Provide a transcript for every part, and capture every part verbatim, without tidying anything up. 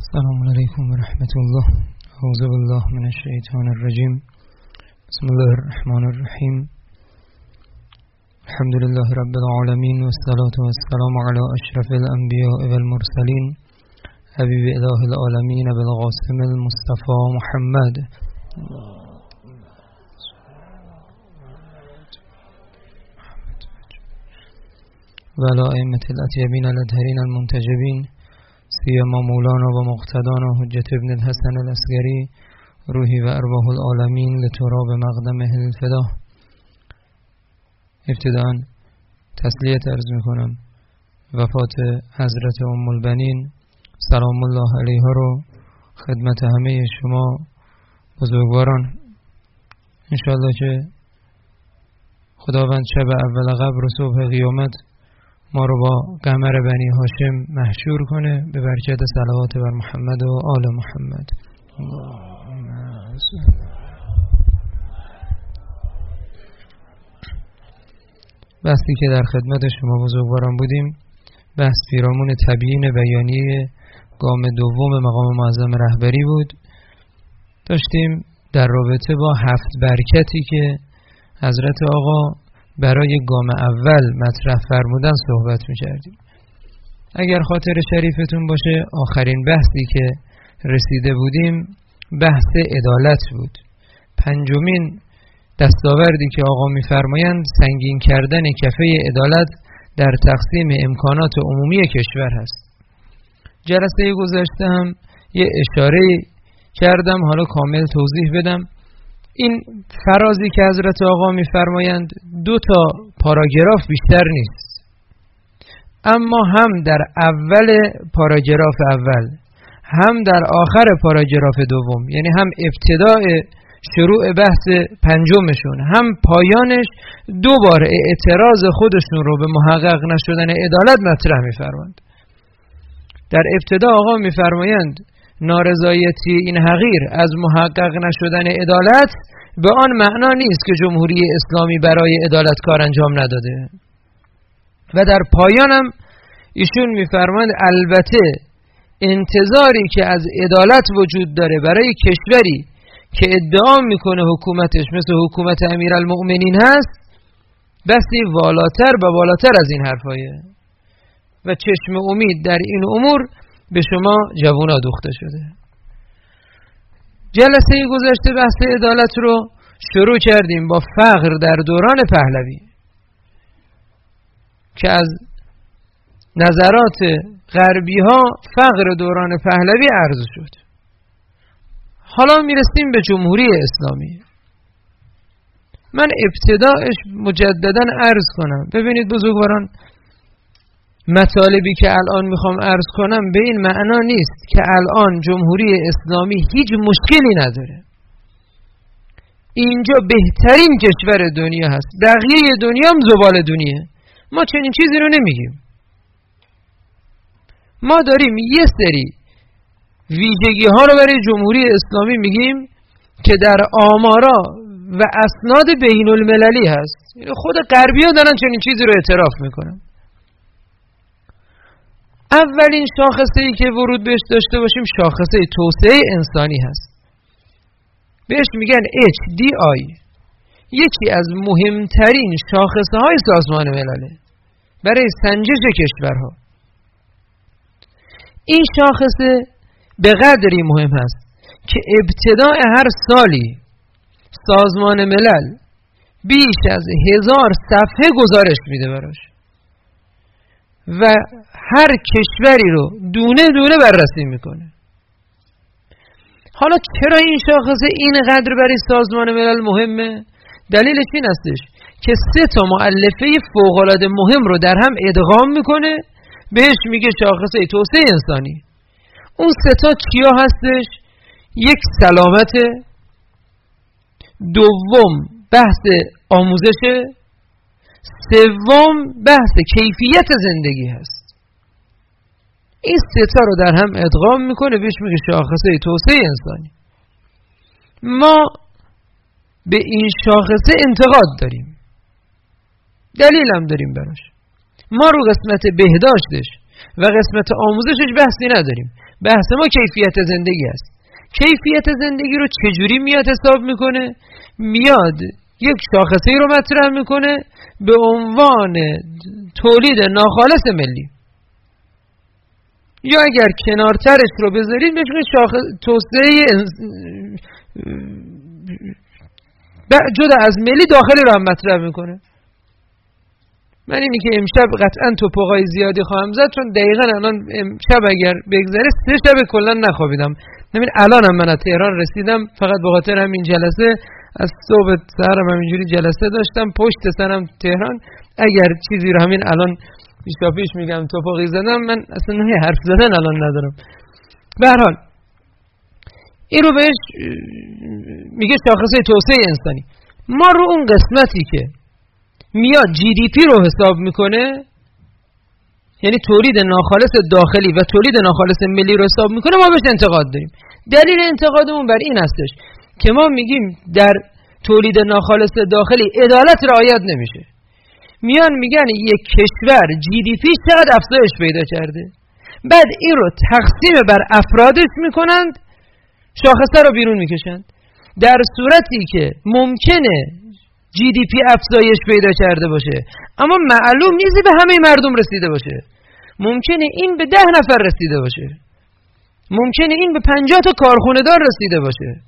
السلام علیکم و رحمت الله. اعوذ بالله من الشیطان الرجیم. بسم الله الرحمن الرحیم. الحمد لله رب العالمین و الصلاة والسلام علی اشرف الانبیاء والمرسلین حبیب اله العالمین بالقاسم المصطفى محمد و علی ائمة الاطیبین الاطهرین المنتجبین سیما مولانا و مقتدانا حجت ابن الحسن العسکری روحی و ارواح العالمین لتراب مقدمه الفدا. ابتداء تسلیت عرض میکنم وفات حضرت ام البنین سلام الله علیها رو خدمت همه شما بزرگواران. انشاءالله که خداوند شب اول قبر و صبح قیامت ما رو با قمر بنی هاشم محشور کنه به برکت صلوات بر محمد و آل محمد. بحثی که در خدمت شما بزرگواران بودیم بحث پیرامون تبیین بیانیه گام دوم مقام معظم رهبری بود. داشتیم در رابطه با هفت برکتی که حضرت آقا برای گام اول مطرح فرمودن صحبت می‌کردیم. اگر خاطر شریفتون باشه آخرین بحثی که رسیده بودیم بحث عدالت بود. پنجمین دستاوردی که آقا می‌فرمایند سنگین کردن کفه عدالت در تقسیم امکانات عمومی کشور هست. جلسه گذشته هم یه اشاره کردم، حالا کامل توضیح بدم. این فرازی که حضرت آقا می‌فرمایند دو تا پاراگراف بیشتر نیست، اما هم در اول پاراگراف اول هم در آخر پاراگراف دوم، یعنی هم ابتداء شروع بحث پنجمشون هم پایانش دو بار اعتراض خودشون رو به محقق نشدن عدالت مطرح می‌فرمایند. در ابتدا آقا می‌فرمایند نارضایتی این حقیر از محقق نشدن عدالت به آن معنا نیست که جمهوری اسلامی برای عدالت کار انجام نداده. و در پایانم ایشون می‌فرمایند البته انتظاری که از عدالت وجود داره برای کشوری که ادعا میکنه حکومتش مثل حکومت امیرالمؤمنین هست بسی والاتر و بالاتر از این حرفایه و چشم امید در این امور به شما جوونا دوخته شده. جلسه گذشته بحث عدالت رو شروع کردیم با فقر در دوران پهلوی که از نظرات غربی ها فقر دوران پهلوی عرض شد. حالا میرسیم به جمهوری اسلامی. من ابتداش مجددا عرض کنم. ببینید بزرگواران، مطالبی که الان میخوام عرض کنم به این معنا نیست که الان جمهوری اسلامی هیچ مشکلی نداره. اینجا بهترین کشور دنیا هست، بقیه دنیا هم زباله دنیا. ما چنین چیزی رو نمیگیم. ما داریم یه سری ویژگی ها رو برای جمهوری اسلامی میگیم که در آمارا و اسناد بین المللی هست. خود غربی ها دارن چنین چیزی رو اعتراف میکنن. اولین شاخصه‌ای که ورود بهش داشته باشیم شاخصه توسعه انسانی هست. بهش میگن اچ دی آی. یکی از مهمترین شاخصه های سازمان ملل برای سنجش کشورها. این شاخصه به قدری مهم هست که ابتداء هر سالی سازمان ملل بیش از هزار صفحه گزارش میده براش و هر کشوری رو دونه دونه بررسی میکنه. حالا چرا این شاخصه اینقدر برای سازمان ملل مهمه؟ دلیلش این هستش که سه تا مؤلفه فوق‌العاده مهم رو در هم ادغام میکنه، بهش میگه شاخصه توسعه انسانی. اون سه تا چیا هستش؟ یک سلامت، دوم بحث آموزش، سوم بحث کیفیت زندگی هست. این سه تا رو در هم ادغام میکنه، بهش میگه شاخصه توسعه انسانی. ما به این شاخصه انتقاد داریم، دلیل هم داریم براش. ما رو قسمت بهداشتش و قسمت آموزشش بحثی نداریم. بحث ما کیفیت زندگی است. کیفیت زندگی رو چجوری میاد حساب میکنه؟ میاد یک شاخصه‌ای رو مطرح میکنه به عنوان تولید ناخالص ملی، یا اگر کنارترش رو بذارید بهش شاخص توسعه جدا از ملی داخلی رو هم مطرح میکنه. من اینی که امشب قطعا توپقای زیادی خواهم زد، چون دقیقا الان امشب اگر بگذره سه شب کلا نخوابیدم. همین الان هم من از تهران رسیدم، فقط به خاطر همین جلسه از صبح سرم همینجوری جلسه داشتم پشت سرم تهران. اگر چیزی رو همین الان پیشا پیش میگم توپقی زدم، من اصلا نه حرف زدن الان ندارم. به هر حال این رو بهش میگه شاخصه توسعه انسانی. ما رو اون قسمتی که میاد جی دی پی رو حساب میکنه، یعنی تولید ناخالص داخلی و تولید ناخالص ملی رو حساب میکنه، ما بهش انتقاد داریم. دلیل انتقادمون بر این هستش که ما میگیم در تولید ناخالص داخلی عدالت رعایت نمیشه. میان میگن یک کشور جی دی پی چقدر افزایش پیدا کرده، بعد این رو تقسیم بر افرادش میکنند، شاخصه رو بیرون میکشند، در صورتی که ممکنه جی دی پی افزایش پیدا کرده باشه اما معلوم نیست به همه مردم رسیده باشه. ممکنه این به ده نفر رسیده باشه، ممکنه این به پنجاه تا کارخونه دار رسیده باشه.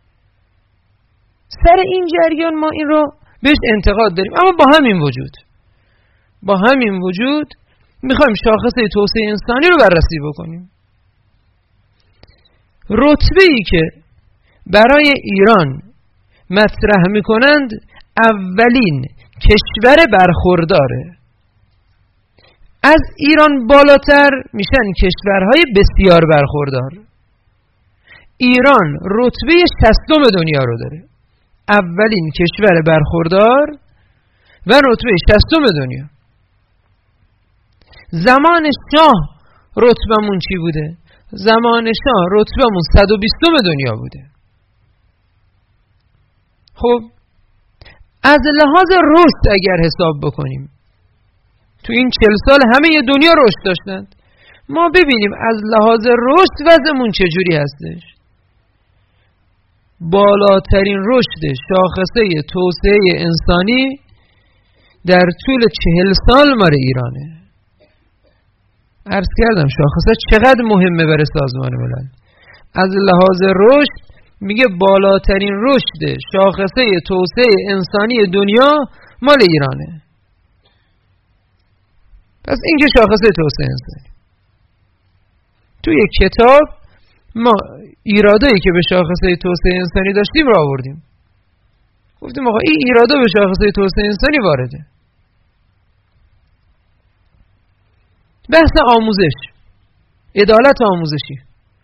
سر این جریان ما این رو بهش انتقاد داریم، اما با همین وجود با همین وجود میخوایم شاخصه توسعه انسانی رو بررسی بکنیم. رتبه‌ای که برای ایران مطرح میکنند اولین کشور برخورداره. از ایران بالاتر میشن کشورهای بسیار برخوردار. ایران رتبه شصتم دنیا رو داره، اولین کشور برخوردار و رتبه شصتم دنیا. زمان شاه رتبمون چی بوده؟ زمان شاه رتبمون صد و بیستم دنیا بوده. خب از لحاظ رشد اگر حساب بکنیم، تو این چهل سال همه ی دنیا رشد داشتند، ما ببینیم از لحاظ رشد وضعمون چجوری هستش. بالاترین رشد شاخصه توسعه انسانی در طول چهل سال مال ایرانه. عرض کردم شاخصه چقدر مهمه برای سازمان ملل. از لحاظ رشد میگه بالاترین رشد شاخصه توسعه انسانی دنیا مال ایرانه. پس این که شاخصه توسعه انسانی. توی کتاب ما ایرادایی که به شاخصه توسعه انسانی داشتیم را آوردیم، گفتیم آقا این ایرادا به شاخصه توسعه انسانی وارده. بحث آموزش، عدالت آموزشی.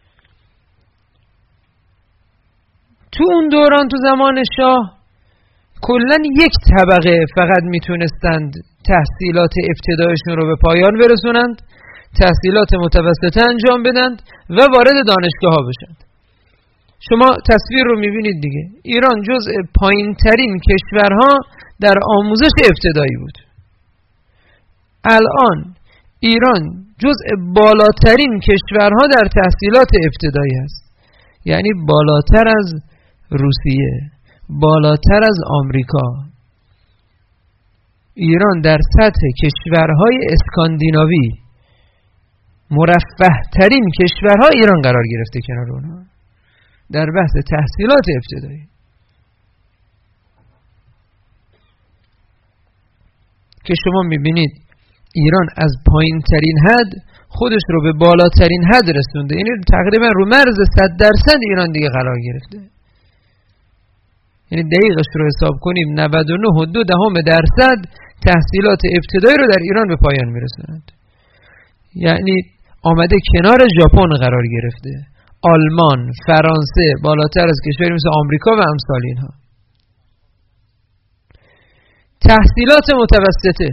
تو اون دوران تو زمان شاه کلن یک طبقه فقط میتونستند تحصیلات ابتدایشون رو به پایان برسونند، تحصیلات متوسطه انجام بدند و وارد دانشگاه ها بشند. شما تصویر رو میبینید دیگه. ایران جزء پایین ترین کشورها در آموزش ابتدایی بود. الان ایران جزء بالاترین کشورها در تحصیلات ابتدایی است، یعنی بالاتر از روسیه، بالاتر از آمریکا. ایران در سطح کشورهای اسکاندیناوی مرفه ترین کشورها ایران قرار گرفته کنار اونها در بحث تحصیلات ابتدایی، که شما میبینید ایران از پایین ترین حد خودش رو به بالاترین حد رسونده. یعنی تقریبا رو مرز صد درصد ایران دیگه قرار گرفته. یعنی دقیقش رو حساب کنیم نود و نه و دو دهم درصد تحصیلات ابتدایی رو در ایران به پایان میرسونند. یعنی آمده کنار ژاپن قرار گرفته، آلمان، فرانسه، بالاتر از کشوری مثل آمریکا و امثال اینها. تحصیلات متوسطه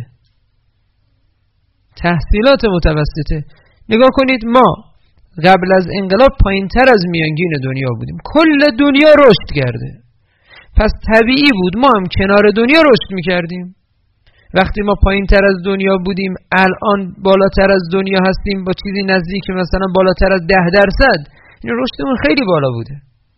تحصیلات متوسطه نگاه کنید، ما قبل از انقلاب پایینتر از میانگین دنیا بودیم. کل دنیا رشد کرده، پس طبیعی بود ما هم کنار دنیا رشد میکردیم. وقتی ما پایین تر از دنیا بودیم الان بالاتر از دنیا هستیم با چیزی نزدیک مثلا بالاتر از ده درصد. این رشدمون خیلی بالا بوده.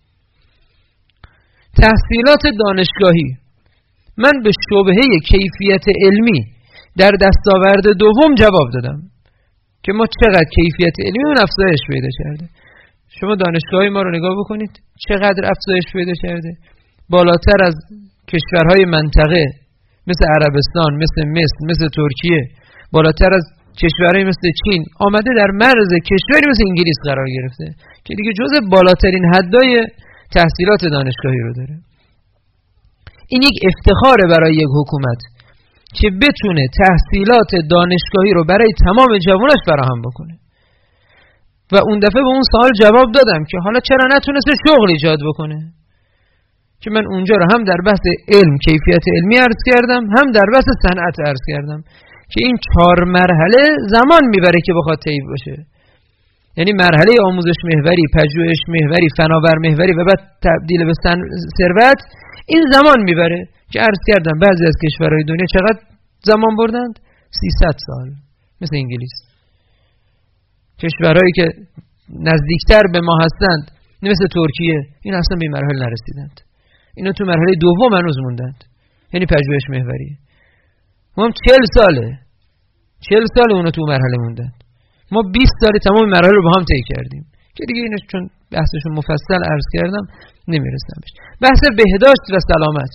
تحصیلات دانشگاهی، من به شبهه کیفیت علمی در دستاورد دوم جواب دادم که ما چقدر کیفیت علمی اون افزایش پیدا کرده. شما دانشگاهی ما رو نگاه بکنید چقدر افزایش پیدا کرده، بالاتر از کشورهای منطقه مثل عربستان، مثل مصر، مثل ترکیه، بالاتر از کشورهای مثل چین، آمده در مرز کشوری مثل انگلیس قرار گرفته که دیگه جزء بالاترین حدای تحصیلات دانشگاهی رو داره. این یک افتخاره برای یک حکومت که بتونه تحصیلات دانشگاهی رو برای تمام جوانش فراهم بکنه. و اون دفعه به اون سوال جواب دادم که حالا چرا نتونسته شغل ایجاد بکنه، که من اونجا رو هم در بحث علم، کیفیت علمی عرض کردم، هم در بحث صنعت عرض کردم که این چهار مرحله زمان میبره که بخواد طی بشه. یعنی مرحله آموزش محوری، پژوهش محوری، فناور محوری و بعد تبدیل به ثروت، این زمان میبره که عرض کردم بعضی از کشورهای دنیا چقدر زمان بردند؟ سیصد سال. مثل انگلیس. کشورهایی که نزدیکتر به ما هستند مثل ترکیه، این اصلا به این مرحله نرسیدند. اینا تو مرحله دوم هنوز موندند، یعنی پژوهش محوری. ما هم چهل ساله چهل ساله اونا تو مرحله موندند. ما بیست سال تمام مرحله رو با هم طی کردیم که دیگه اینو چون بحثشون مفصل عرض کردم نمیرسم بهش. بحث بهداشت و سلامت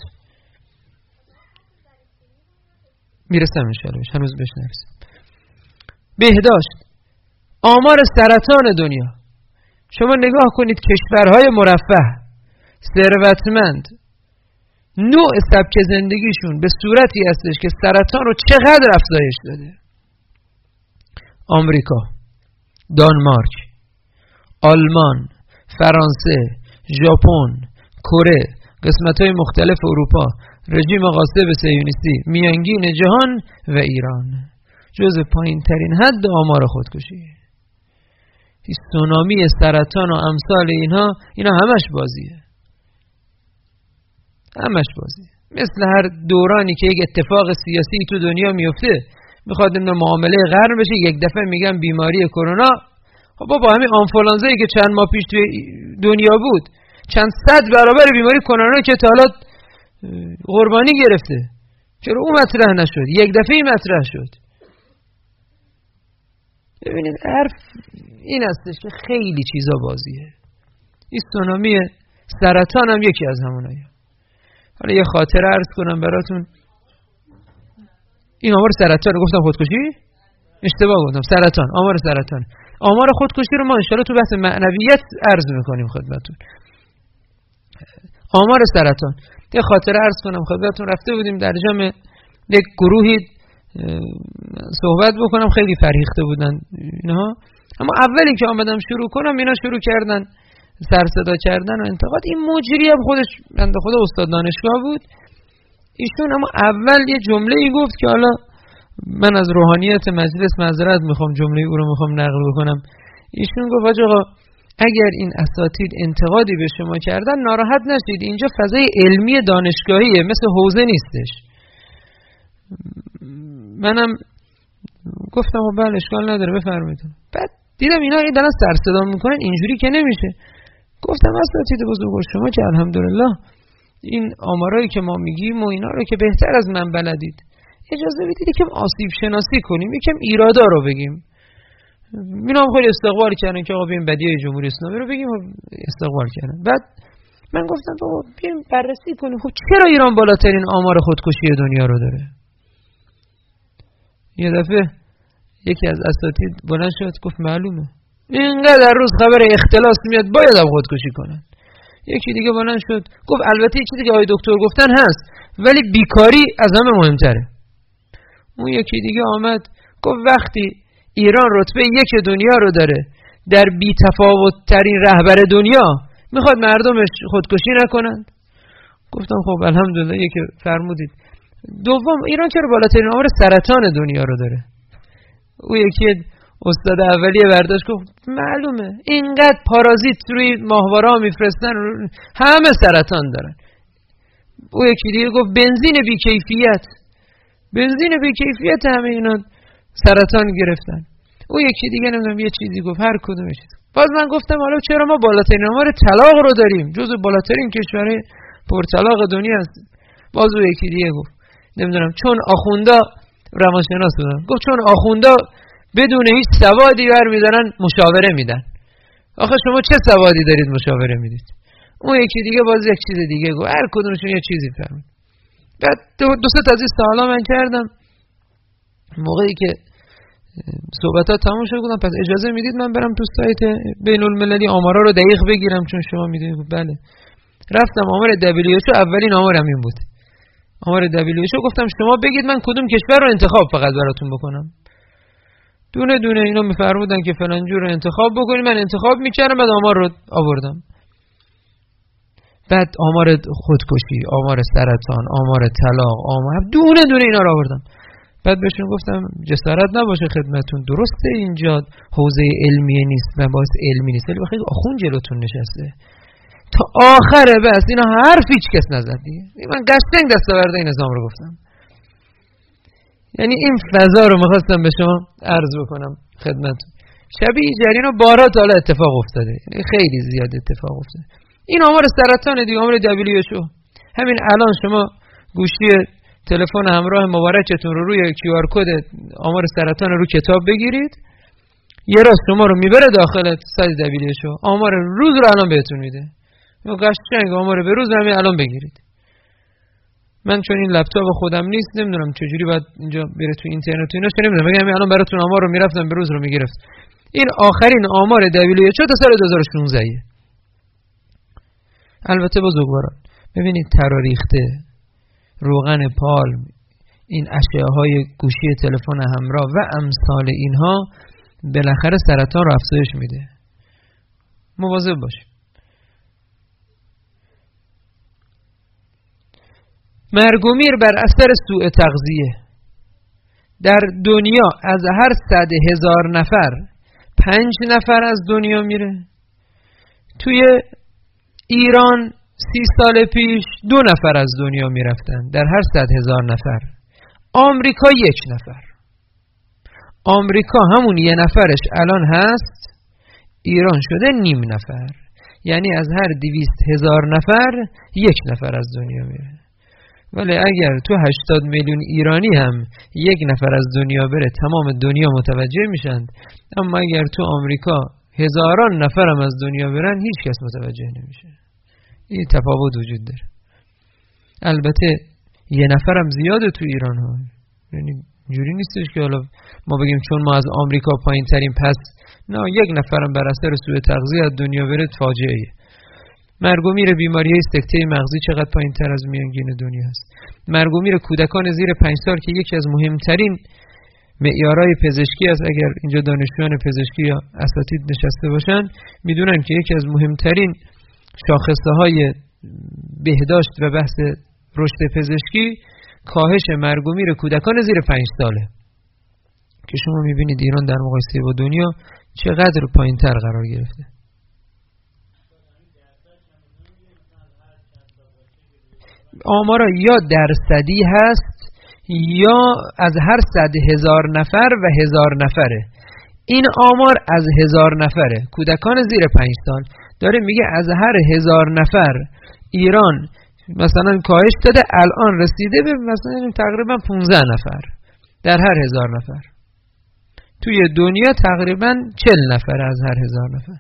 میرسم ان شاء الله، هنوز بهش نرسیم. بهداشت، آمار سرطان دنیا، شما نگاه کنید کشورهای مرفه، ثروتمند، نوع سبک زندگیشون به صورتی هستش که سرطان رو چقدر افزایش داده. آمریکا، دانمارک، آلمان، فرانسه، ژاپن، کره، قسمت‌های مختلف اروپا، رژیم غاصب صهیونیستی، میانگین جهان و ایران جزو پایین‌ترین حد آمار خودکشی. سونامی سرطان و امثال اینها، اینا همش بازیه، همش بازیه. مثل هر دورانی که یک اتفاق سیاسی تو دنیا میفته، میخواد این معامله قرن بشه، یک دفعه میگن بیماری کرونا. خب بابا همین آنفولانزایی که چند ماه پیش توی دنیا بود چند صد برابر بیماری کرونا که تا حالا قربانی گرفته، چرا اون مطرح نشد؟ یک دفعه مطرح شد. ببینید حرف این هستش که خیلی چیزا بازیه. این سونامی سرطان هم یکی از همونایی. حالا یه خاطره عرض کنم براتون. این آمار سرطان رو گفتم خودکشی؟ اشتباه گفتم، سرطان، آمار سرطان. آمار خودکشی رو ما انشاءالله تو بحث معنویت عرض میکنیم خدمتتون. آمار سرطان، یه خاطره عرض کنم خدمتتون. رفته بودیم در جمع یک گروهی صحبت بکنم، خیلی فرهیخته بودن اینها، اما اولی که آمدم شروع کنم اینا شروع کردن سر صدا کردن و انتقاد. این مجری هم خودش بنده خدا استاد دانشگاه بود ایشون، اما اول یه جمله ای گفت که حالا من از روحانیت مجلس معذرت میخوام، جمله او رو میخوام نقل بکنم. ایشون گفت آقا اگر این اساتید انتقادی به شما کردن ناراحت نشید، اینجا فضای علمی دانشگاهیه، مثل حوزه نیستش. منم گفتم بله اشکال نداره بفرمایید. بعد دیدم اینا این دارن سر صدا میکنن، اینجوری که نمیشه. گفتم اساتید بزرگ شما که الحمدلله این آمارایی که ما میگیم و اینا رو که بهتر از من بلدید، اجازه بدید یکم آسیب شناسی کنیم، یکم ایرادا رو بگیم. اینا هم خیلی استقبال کردن که آقا بیایم بدیهی جمهوری اسلامی رو بگیم، استقبال کردن. بعد من گفتم بابا بیایم بررسی کنیم خب چرا ایران بالاترین آمار خودکشی دنیا رو داره. یه دفعه یکی از اساتید بلند شد گفت معلومه، اینقدر روز خبر اختلاس میاد باید هم خودکشی کنن. یکی دیگه بلند شد گفت البته چیزی که آقای دکتر گفتن هست ولی بیکاری از همه مهمتره. اون یکی دیگه آمد گفت وقتی ایران رتبه یک دنیا رو داره، در بی تفاوت ترین رهبر دنیا، میخواد مردمش خودکشی نکنند. گفتم خب الحمدلله یکی فرمودید. دوم ایران چرا بالاترین آمار سرطان دنیا رو داره؟ او یکی استاد اولیه برداشت گفت معلومه اینقدر پارازیت روی ماهواره ها میفرستن همه سرطان دارن. او یکی دیگه گفت بنزین بیکیفیت. بنزین بی کیفیت همه اینا سرطان گرفتن. او یکی دیگه نمیدونم یه چیزی گفت، هر کدومش. باز من گفتم حالا چرا ما بالاترین آمار طلاق رو داریم، جزو بالاترین کشورهای پرطلاق دنیا است. باز او یکی دیگه گفت نمیدونم چون آخوندا، روانشناس بودن، گفت چون آخوندا بدون هیچ سوادی برمیدارن مشاوره میدن. آخه شما چه سوادی دارید مشاوره میدید؟ اون یکی دیگه باز یک چیز دیگه گفت، هر کدومشون یه چیزی فهمید. بعد دو, دو سه تا از این سوالا من کردم. موقعی که صحبتات تموم شد گفتم پس اجازه میدید من برم تو سایت بین المللی آمارا رو دقیق بگیرم، چون شما میدونید. بله. رفتم آمار دبلیو اچ او، اولین آمارم این بود. آمار دبلیو اچ او گفتم شما بگید من کدوم کشور رو انتخاب فقط براتون بکنم. دونه دونه اینا میفرمودن که فلان جور رو انتخاب بکنید، من انتخاب میکردم، بعد آمار رو آوردم. بعد آمار خودکشی، آمار سرطان، آمار طلاق، آمار دونه دونه اینا رو آوردم. بعد بهشون گفتم جسارت نباشه خدمتون، درسته اینجا حوزه علمیه نیست و باعث علمی نیست، ولی بخیر آخون جلوتون نشسته تا آخره، بس اینا حرف هیچ کس نزد دیگه. من قشنگ دستاورده این نظام رو گفتم. یعنی این فضا رو می‌خواستم به شما عرض بکنم خدمتون. شبیه جرینا بارها تا حالا اتفاق افتاده، یعنی خیلی زیاد اتفاق افتاده. این آمار سرطان دیگه، آمار دبلیو اچ او. همین الان شما گوشی تلفن همراه مبارکتون رو روی کیو آر کد آمار سرطان رو کتاب بگیرید، یه راست شما رو میبره داخل سایت دبلیو اچ او، آمار روز رو الان بهتون میده. یا قشنگ آمار به روز همین الان بگیرید. من چون این لپتاپ خودم نیست نمیدونم چجوری باید اینجا بره تو اینترنت و اینا، چه نمیدونم، بگم الان براتون آمار رو میرفتم به روز رو میگرفت. این آخرین آمار دبلیو اچ او تا سال دو هزار و شانزده. البته بزرگواران ببینید تراریخته، روغن پالم، این اشعه های گوشی تلفن همراه و امثال اینها بالاخره سرطان رو افزایش میده. مواظب باشید. مرگ و میر بر اثر سوء تغذیه. در دنیا از هر صد هزار نفر پنج نفر از دنیا میره. توی ایران سی سال پیش دو نفر از دنیا میرفتن در هر صد هزار نفر. آمریکا یک نفر. آمریکا همون یه نفرش الان هست، ایران شده نیم نفر. یعنی از هر دویست هزار نفر یک نفر از دنیا میره. ولی اگر تو هشتاد میلیون ایرانی هم یک نفر از دنیا بره تمام دنیا متوجه میشن، اما اگر تو آمریکا هزاران نفر هم از دنیا برن هیچ کس متوجه نمیشه. این تفاوت وجود داره. البته یه نفرم زیاده تو ایران ها، یعنی جوری نیستش که حالا ما بگیم چون ما از آمریکا پایین ترین پس نه، یک نفرم بر اثر سوء تغذیه از دنیا بره فاجعه ایه. مرگ و میر بیماری‌های سکته مغزی چقدر پایین تر از میانگین دنیا است. مرگ و میر کودکان زیر پنج سال که یکی از مهمترین معیارهای پزشکی است، اگر اینجا دانشجویان پزشکی یا اساتید نشسته باشن میدونن که یکی از مهمترین شاخصه های بهداشت و بحث رشد پزشکی کاهش مرگ و میر کودکان زیر پنج ساله که شما میبینید ایران در مقایسه با دنیا چقدر پایین تر قرار گرفته. آمارا یا درصدی هست یا از هر صد هزار نفر و هزار نفره. این آمار از هزار نفره کودکان زیر پنج سال داره میگه از هر هزار نفر ایران مثلا کاهش داده، الان رسیده به مثلا تقریبا پانزده نفر در هر هزار نفر. توی دنیا تقریبا چهل نفر از هر هزار نفر.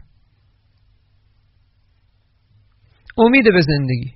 امید به زندگی.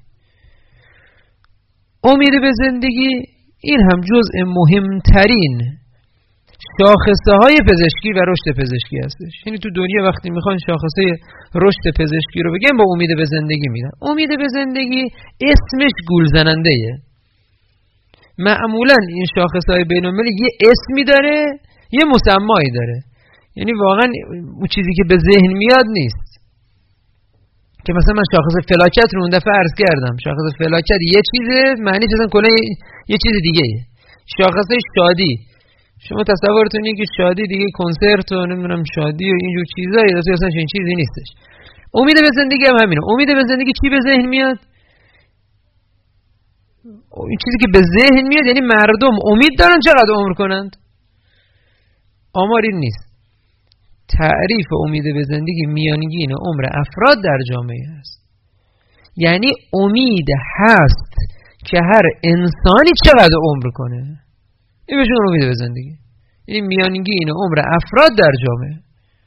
امید به زندگی این هم جزء مهمترین شاخصه های پزشکی و رشد پزشکی هستش. یعنی تو دنیا وقتی میخوان شاخصه رشد پزشکی رو بگن با امید به زندگی میدن. امید به زندگی اسمش گول زننده ایه. معمولا این شاخصه های بین المللی یه اسمی داره یه مسمایی داره، یعنی واقعا اون چیزی که به ذهن میاد نیست. که مثلا من شاخص فلاکت رو اون دفعه عرض کردم، شاخص فلاکت یه چیزه معنیش اصلا کلا یه چیز دیگه ایه. شاخص شادی، شما تصورتون اینه که شادی دیگه کنسرت و نمیدونم شادی و اینجور چیزایی اصلا چنین چیزی نیستش. امید به زندگی هم همینه. امید به زندگی چی به ذهن میاد؟ این چیزی که به ذهن میاد یعنی مردم امید دارن چقدر عمر کنند. آمار این نیست. تعریف امید به زندگی میانگین عمر افراد در جامعه است. یعنی امید هست که هر انسانی چقدر عمر کنه. این بهشون امید به زندگی. این میانگین عمر افراد در جامعه.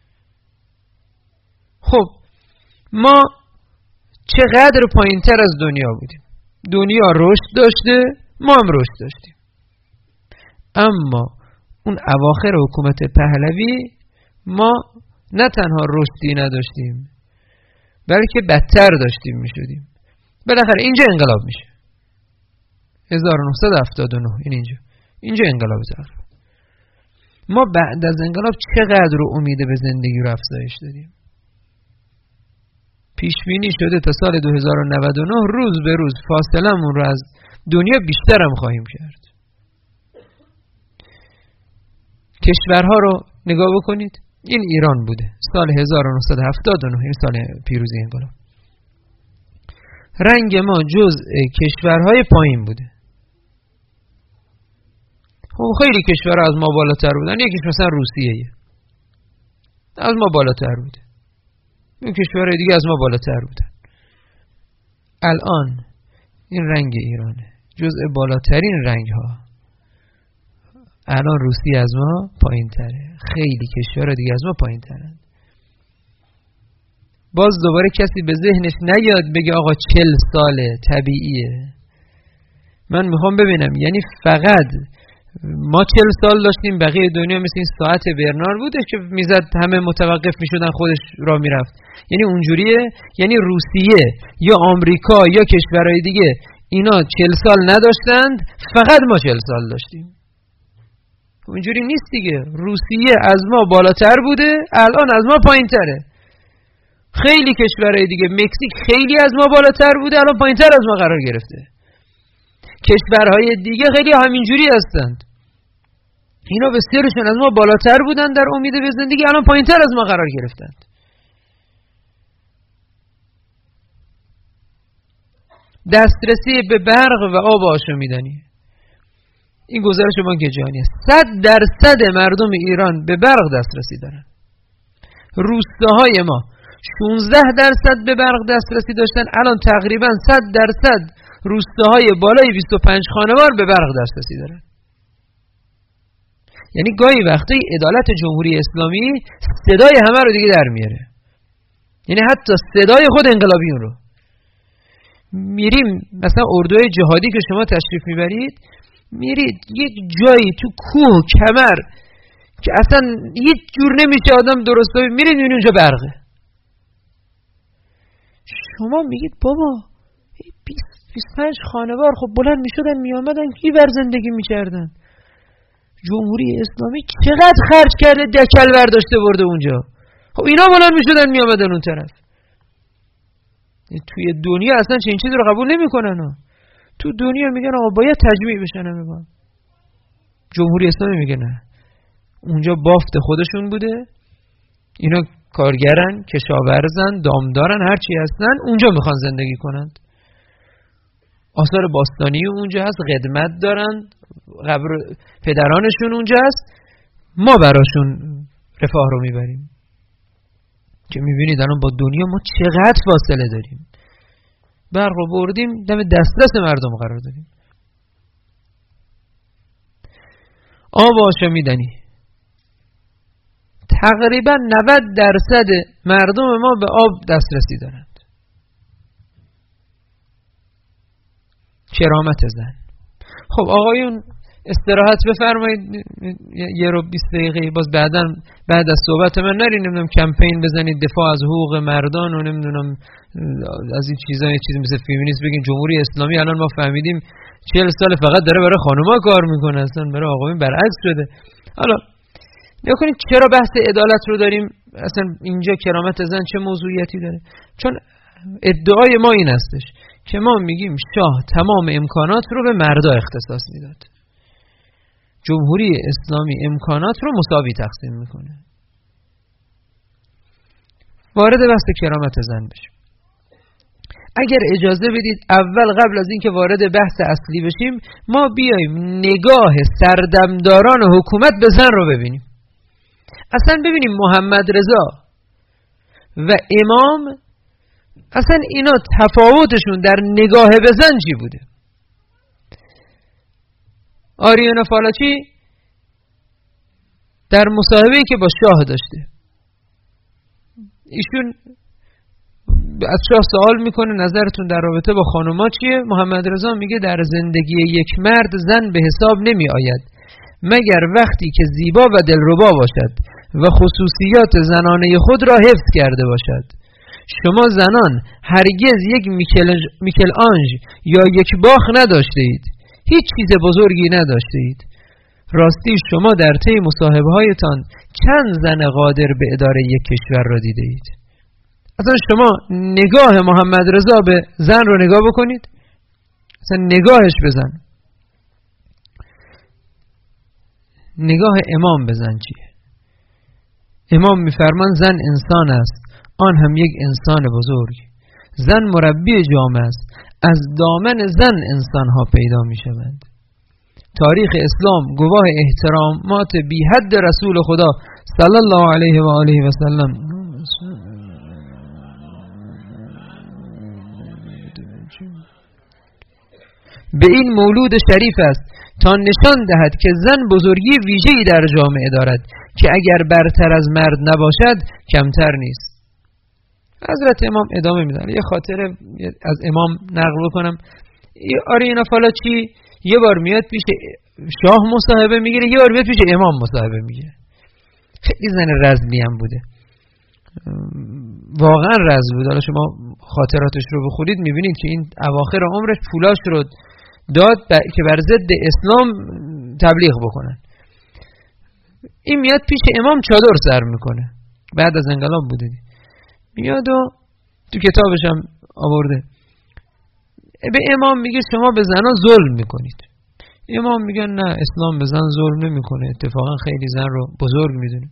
خب ما چقدر پایین تر از دنیا بودیم. دنیا رشد داشته، ما هم رشد داشتیم. اما اون اواخر حکومت پهلوی ما نه تنها رشدی نداشتیم بلکه بدتر داشتیم می شدیم. بالاخره اینجا انقلاب میشه. هزار و نهصد و هفتاد و نه این اینجا اینجا انقلاب زد. ما بعد از انقلاب چقدر رو امید به زندگی رو افزایش دادیم. پیش بینی شده تا سال دو هزار و نود و نه روز به روز فاصله‌مون رو از دنیا بیشتر هم خواهیم کرد. کشورها رو نگاه بکنید. این ایران بوده سال هزار و نهصد و هفتاد و نه، این سال پیروزی انقلاب. رنگ ما جزء کشورهای پایین بوده. خب خیلی کشورها از ما بالاتر بودن. یکیش مثلا روسیه از ما بالاتر بوده. این کشورهای دیگه از ما بالاتر بودن. الان این رنگ ایرانه جزء بالاترین رنگ ها. الان روسیه از ما پایین تره. خیلی کشورها دیگه از ما پایین ترن. باز دوباره کسی به ذهنش نیاد بگه آقا چل ساله طبیعیه. من میخوام ببینم یعنی فقط ما چل سال داشتیم بقیه دنیا مثل این ساعت برنار بوده که میزد همه متوقف میشدن خودش را میرفت. یعنی اونجوریه؟ یعنی روسیه یا آمریکا یا کشورهای دیگه اینا چل سال نداشتند فقط ما چل سال داشتیم. اونجوری نیست دیگه. روسیه از ما بالاتر بوده الان از ما پایین تره. خیلی کشورهای دیگه مکزیک خیلی از ما بالاتر بوده الان پایین تر از ما قرار گرفته. کشورهای دیگه خیلی همینجوری هستند. اینا بسیارشون از ما بالاتر بودن در امید به زندگی الان پایین تر از ما قرار گرفتند. دسترسی به برق و آب آشامیدنی این گزارش بانک جهانی است. صد درصد مردم ایران به برق دسترسی دارن. روستاهای ما شانزده درصد به برق دسترسی داشتن الان تقریبا صد درصد روستاهای بالای بیست و پنج خانوار به برق دسترسی دارن. یعنی گاهی وقتی عدالت جمهوری اسلامی صدای همه رو دیگه در میاره. یعنی حتی صدای خود انقلابیون رو. میریم مثلا اردوهای جهادی که شما تشریف میبرید میرید یک جایی تو کوه کمر که اصلا هیچ جور نمیشه آدم درست ببین میرید میبینید اونجا برقه. شما میگید بابا بیست بیست و پنج خانوار خب بلند میشدن میامدن کی بر زندگی میکردن. جمهوری اسلامی چقدر خرج کرده دکل برداشته برده اونجا. خب اینا بلند میشدن میامدن اون طرف. توی دنیا اصلا چنین چیزی رو قبول نمیکنن ها. تو دنیا میگن آقا باید تجمیع بشن همه با. جمهوری اسلامی میگه نه. اونجا بافت خودشون بوده. اینا کارگرن، کشاورزن، دامدارن، هر چی هستن اونجا میخوان زندگی کنند. آثار باستانی اونجا هست، خدمت دارن، قبر پدرانشون اونجا هست. ما براشون رفاه رو میبریم. که میبینید الان با دنیا ما چقدر فاصله داریم. برق رو بردیم دم دسترس مردم قرار دادیم. آب آشامیدنی تقریبا نود درصد مردم ما به آب دسترسی دارند. کرامت زن. خب آقایون استراحت بفرمایید یه رو بیست دقیقه باز بعداً بعد از صحبت من نرین نمیدونم کمپین بزنید دفاع از حقوق مردان و نمیدونم از این چیزا یه چیزی مثل فیمینیست بگین. جمهوری اسلامی الان ما فهمیدیم چهل سال فقط داره برای خانوما کار میکنه اصلا برای آقایون برعکس شده. حالا نگاه کنید چرا بحث عدالت رو داریم اصلا اینجا کرامت زن چه موضوعیتی داره. چون ادعای ما این هستش که ما میگیم شاه تمام امکانات رو به مردا اختصاص میداد. جمهوری اسلامی امکانات رو مساوی تقسیم میکنه. وارد بحث کرامت زن بشیم. اگر اجازه بدید اول قبل از اینکه وارد بحث اصلی بشیم ما بیاییم نگاه سردمداران حکومت به زن رو ببینیم. اصلا ببینیم محمد رضا و امام اصلا اینا تفاوتشون در نگاه به زن چی بوده؟ آریانا فالاچی در مصاحبه‌ای که با شاه داشته ایشون از شاه سوال میکنه نظرتون در رابطه با خانوما چیه؟ محمد رضا میگه در زندگی یک مرد زن به حساب نمی آید مگر وقتی که زیبا و دلربا باشد و خصوصیات زنانه خود را حفظ کرده باشد. شما زنان هرگز یک میکل, میکل آنژ یا یک باخ نداشته اید، هیچ چیز بزرگی نداشته اید. راستی شما در طی مصاحبه هایتان چند زن قادر به اداره یک کشور را دیده اید؟ اصلا شما نگاه محمد رضا به زن رو نگاه بکنید، اصلا نگاهش به زن، نگاه امام به زن چیه؟ امام میفرمان زن انسان است، آن هم یک انسان بزرگ. زن مربی جامعه است، از دامن زن انسان ها پیدا می شوند. تاریخ اسلام گواه احترامات بی حد رسول خدا صلی الله علیه و آله و سلم به این مولود شریف است تا نشان دهد که زن بزرگی ویژه‌ای در جامعه دارد که اگر برتر از مرد نباشد کمتر نیست. حضرت امام ادامه میدن. یه خاطره از امام نقل بکنم. آریانا فالاچی یه بار میاد پیش شاه مصاحبه میگیره، یه بار میاد پیش امام مصاحبه میگیره. خیلی زن رزمی هم بوده، واقعا رزم بود. حالا شما خاطراتش رو بخونید میبینید که این اواخر عمرش پولاش رو داد که بر ضد اسلام تبلیغ بکنن. این میاد پیش امام چادر سر میکنه، بعد از انقلاب بوده، میاد و تو کتابش هم آورده به امام میگه شما به زنان ظلم میکنید. امام میگه نه، اسلام به زن ظلم نمیکنه، اتفاقا خیلی زن رو بزرگ میدونه.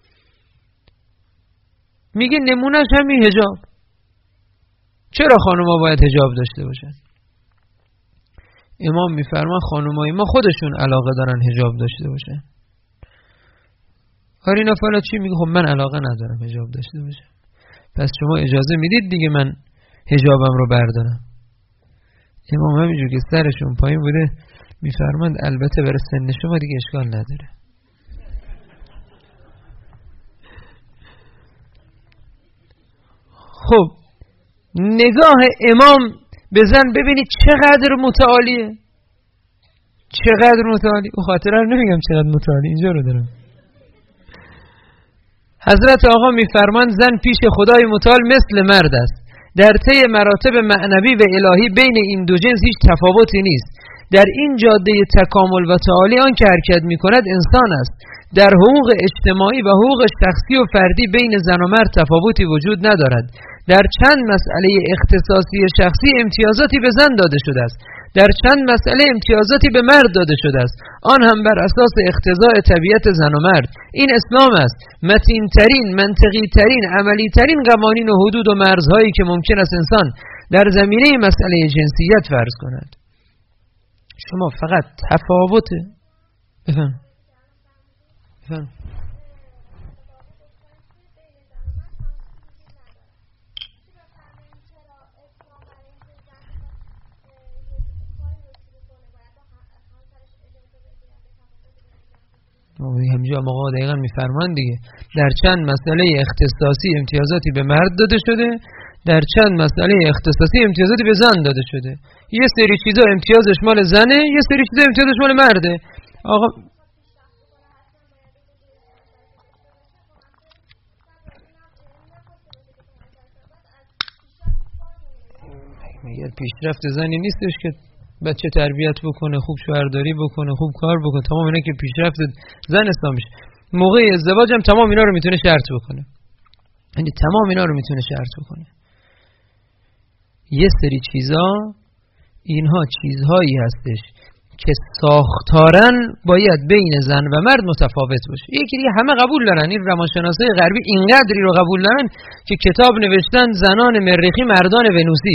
میگه نمونهش همین حجاب. چرا خانوما باید حجاب داشته باشن؟ امام میفرما خانومای ما خودشون علاقه دارن حجاب داشته باشن. آریانا فالاچی میگه خب من علاقه ندارم حجاب داشته باشم، پس شما اجازه میدید دیگه من حجابم رو بردارم. امام همینجور که سرشون پایین بوده میفرماند البته برای سن شما دیگه اشکال نداره. خب نگاه امام به زن ببینید چقدر متعالیه، چقدر متعالی. او خاطره رو نمیگم چقدر متعالی، اینجا رو دارم. حضرت آقا میفرماند زن پیش خدای متعال مثل مرد است. در طی مراتب معنوی و الهی بین این دو جنس هیچ تفاوتی نیست. در این جاده تکامل و تعالی آن که حرکت میکند انسان است. در حقوق اجتماعی و حقوق شخصی و فردی بین زن و مرد تفاوتی وجود ندارد. در چند مسئله اختصاصی شخصی امتیازاتی به زن داده شده است، در چند مسئله امتیازاتی به مرد داده شده است، آن هم بر اساس اقتضاء طبیعت زن و مرد. این اسلام است. متین ترین، منطقی ترین، عملی ترین قوانین و حدود و مرزهایی که ممکن است انسان در زمینه مسئله جنسیت فرض کند. شما فقط تفاوت بفهم بفهم همینجا آقا دقیقا میفرمان دیگه. در چند مسئله اختصاصی امتیازاتی به مرد داده شده، در چند مسئله اختصاصی امتیازاتی به زن داده شده. یه سری چیزا امتیازش مال زنه، یه سری چیزا امتیازش مال مرده. آقا میگه پیشرفت زنی نیستش که بچه تربیت بکنه، خوب شوهرداری بکنه، خوب کار بکنه، تمام اینا که پیشرفت زن اسلام میشه. موقع ازدواج هم تمام اینا رو میتونه شرط بکنه، یعنی تمام اینا رو میتونه شرط بکنه. یه سری چیزا اینها چیزهایی هستش که ساختارن باید بین زن و مرد متفاوت باشه. یکی دیگه همه قبول دارن، این روانشناسای غربی اینقدری رو قبول دارن که کتاب نوشتن زنان مریخی مردان ونوسی.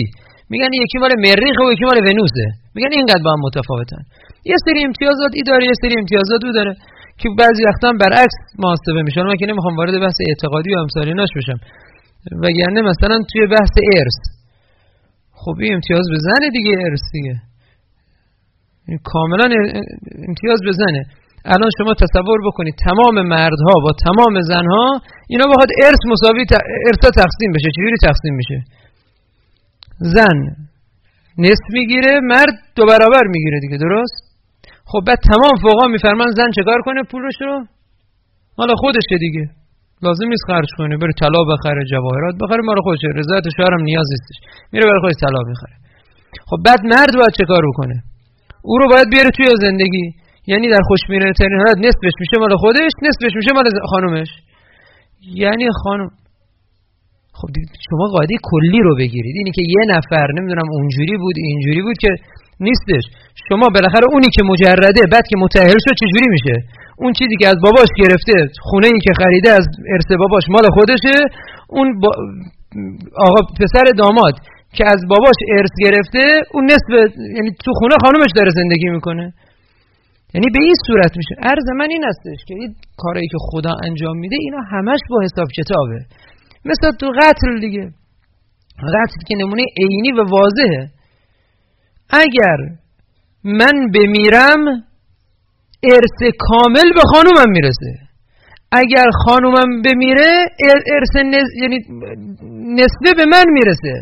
میگن یکی مال مریخ و یکی مال ونوسه، میگن اینقدر با هم متفاوتن. یه سری امتیازات ای داره، یه سری امتیازات او داره که بعضی وقتا هم برعکس محاسبه میشن. من که نمیخوام وارد بحث اعتقادی و امثال ایناش بشم، وگرنه مثلا توی بحث ارث، خب این امتیاز بزنه دیگه، ارث دیگه این کاملا امتیاز بزنه. الان شما تصور بکنید تمام مردها با تمام زنها اینا بخواد ارث مساوی ت... ارثا تقسیم بشه، چجوری تقسیم میشه؟ زن نصف میگیره، مرد دو برابر میگیره دیگه، درست؟ خب بعد تمام فوقا میفرمان زن چکار کنه؟ پولش رو مال خودشه دیگه، لازم نیست خرج کنه، بره طلا بخره، جواهرات بخره، مال خودشه، رضایت شوهرم نیاز نیستش، میره برای خودش طلا بخره. خب بعد مرد باید چکار بکنه؟ او رو باید بیاره توی زندگی، یعنی در خوشبینانه ترین حالت نصفش میشه مال خودش، نصفش میشه مال خانومش. یعنی خانم خب شما قاعده کلی رو بگیرید، اینی که یه نفر نمیدونم اونجوری بود اینجوری بود که نیستش. شما بالاخره اونی که مجرده بعد که متأهل شد چجوری میشه؟ اون چیزی که از باباش گرفته، خونه ای که خریده از ارث باباش مال خودشه، اون با... آقا پسر داماد که از باباش ارث گرفته اون نصف، یعنی تو خونه خانومش داره زندگی میکنه. یعنی به این صورت میشه. عرض من این هستش که این کاری که خدا انجام میده اینا همش با حساب کتابه. مثلا تو قتل دیگه، قتل که نمونه عینی و واضحه. اگر من بمیرم ارث کامل به خانومم میرسه، اگر خانومم بمیره ارث نز... یعنی نسبه به من میرسه.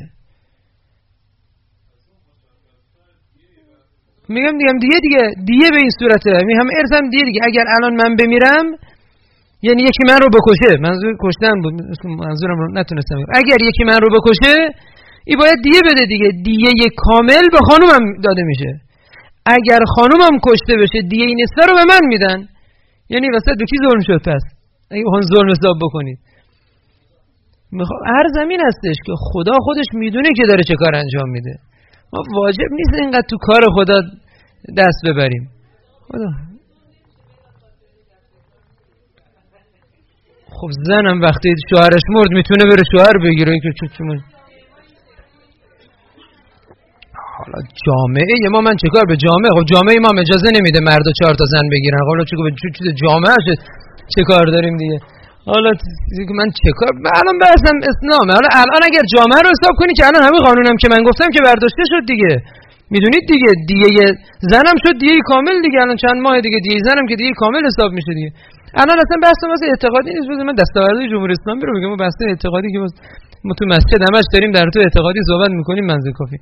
میگم دیگه دیگه دیگه دیگه به این صورته، می هم ارثم دیگه دیگه. اگر الان من بمیرم یعنی یکی من رو بکشه، منظور کشتن بود، منظورم رو نتونستم بگم. اگر یکی من رو بکشه این باید دیگه بده دیگه، دیگه یک کامل به خانومم داده میشه. اگر خانومم کشته بشه دیگه این نصفه رو به من میدن. یعنی واسه دو کی ظلم شد؟ پس اگه اون ظلم حساب بکنید، میخوام هر زمین هستش که خدا خودش میدونه که داره چه کار انجام میده. ما واجب نیست اینقدر تو کار خدا دست ببریم. خدا خب زنم وقتی شوهرش مرد میتونه بره شوهر بگیره که چه چه حالا جامعه ما، من چیکار به جامعه؟ خب جامعه ما اجازه نمیده مردا چهار تا زن بگیرن. حالا چیکار به چیز جامعه شه چه کار داریم دیگه؟ حالا من چیکار؟ الان بحثم اسلامه. حالا الان اگر جامعه رو حساب کنی که الان همین قانونم که من گفتم که برداشته شد دیگه، میدونید دیگه، دیگه زنم شد دیگه کامل دیگه، الان چند ماه دیگه دیگه زنم که دیگه کامل حساب میشه دیگه. الان اصلا بحث واسه اعتقادی نیست. من دستاوردهای جمهوری اسلامی رو میگم، بحث اعتقادی که ما تو مسجد همش داریم در تو اعتقادی صحبت میکنیم منزل کافی.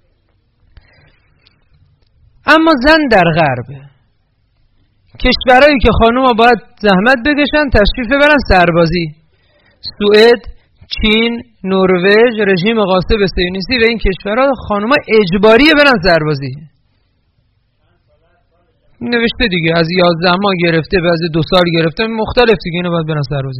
اما زن در غرب، کشورهایی که خانوما باید زحمت بکشن تشریف ببرن سربازی، سوئد، چین، نروژ، رژیم غاصب صهیونیستی و این کشورها خانوما اجباریه برن سربازی. نوشته دیگه از یازده ماه گرفته، بعضی دو سال گرفته، مختلف دیگه اینا باید برن سربازی.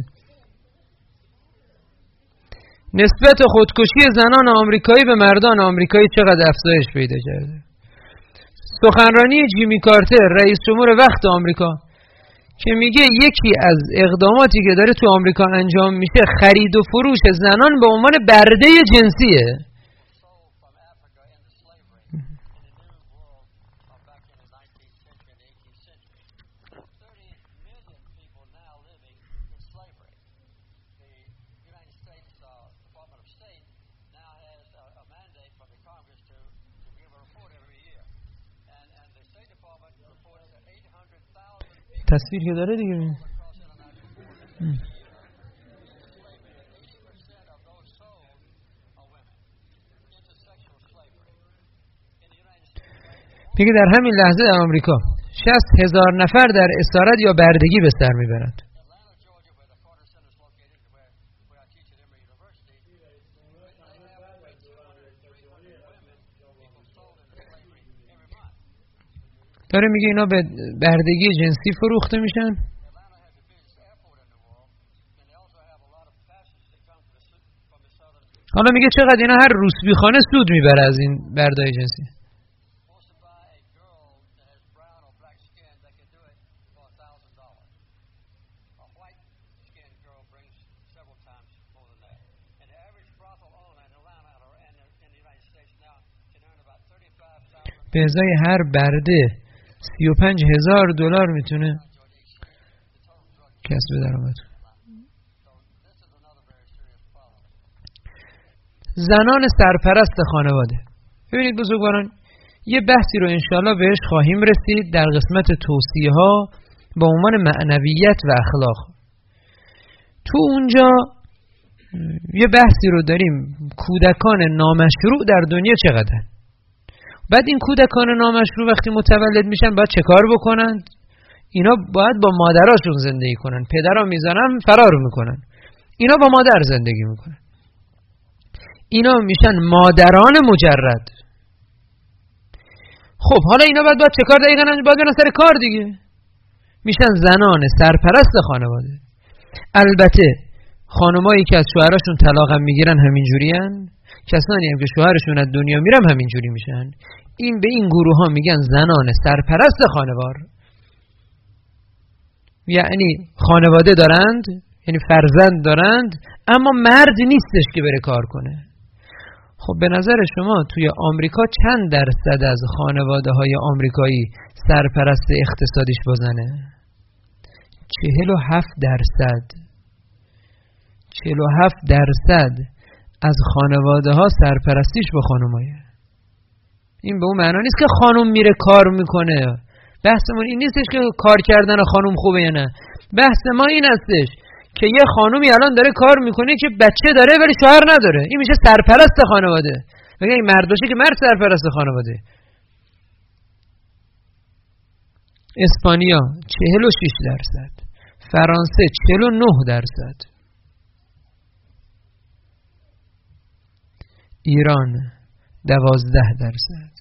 نسبت خودکشی زنان آمریکایی به مردان آمریکایی چقدر افزایش پیدا کرده. سخنرانی جیمی کارتر رئیس جمهور وقت آمریکا که میگه یکی از اقداماتی که داره تو آمریکا انجام میشه خرید و فروش زنان به عنوان برده جنسیه. تصویر که داره دیگه. میگه در همین لحظه در آمریکا شصت هزار نفر در اسارت یا بردگی به سر میبرند. داره میگه اینا به بردگی جنسی فروخته میشن. حالا میگه چقدر اینا هر روسبیخانه سود میبره از این بردای جنسی. به ازای هر برده سی و پنج هزار دلار میتونه کسب درآمد. زنان سرپرست خانواده. ببینید بزرگواران، یه بحثی رو انشاءالله بهش خواهیم رسید در قسمت توصیه ها با عنوان معنویت و اخلاق. تو اونجا یه بحثی رو داریم کودکان نامشروع در دنیا چقدر. بعد این کودکان نامشروع وقتی متولد میشن باید چه کار بکنن؟ اینا باید با مادراشون زندگی کنن. پدرها میزنن فرار میکنن، اینا با مادر زندگی میکنن. اینا میشن مادران مجرد. خب حالا اینا باید باید چه کار دقیقا؟ باید برن سر کار دیگه. میشن زنان سرپرست خانواده. البته خانمایی که از شوهرشون طلاق هم میگیرن همینجوری هن. کسانی هم که شوهرشون از دنیا میرن همینجوری میشن. این به این گروه ها میگن زنان سرپرست خانوار. یعنی خانواده دارند، یعنی فرزند دارند، اما مرد نیستش که بره کار کنه. خب به نظر شما توی آمریکا چند درصد از خانواده های آمریکایی سرپرست اقتصادیش بزنه؟ چهل و هفت درصد. چهل و هفت درصد از خانواده ها سرپرستیش با خانمایه. این به اون معنا نیست که خانم میره کار میکنه. بحثمون این نیستش که کار کردن خانم خوبه یا نه. بحث ما این هستش که یه خانومی الان داره کار میکنه که بچه داره ولی شوهر نداره. این میشه سرپرست خانواده. میگه این مرد باشه که مرد سرپرست خانواده. اسپانیا چهل و شش درصد، فرانسه چهل و نه درصد، ایران دوازده درصد.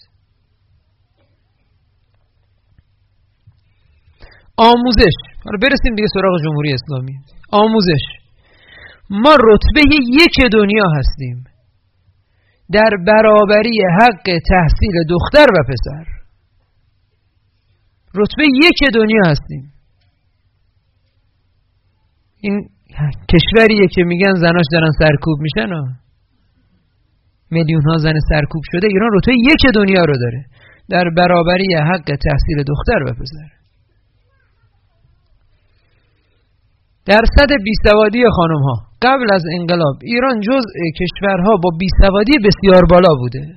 آموزش، حالا برسیم دیگه سراغ جمهوری اسلامی. آموزش، ما رتبه یک دنیا هستیم در برابری حق تحصیل دختر و پسر. رتبه یک دنیا هستیم. این کشوریه که میگن زناش دارن سرکوب میشن ها. میلیون ها زن سرکوب شده. ایران رتبه یک دنیا رو داره در برابری حق تحصیل دختر و پسر. درصد بیسوادی خانم ها قبل از انقلاب ایران جزء کشورها با بیسوادی بسیار بالا بوده.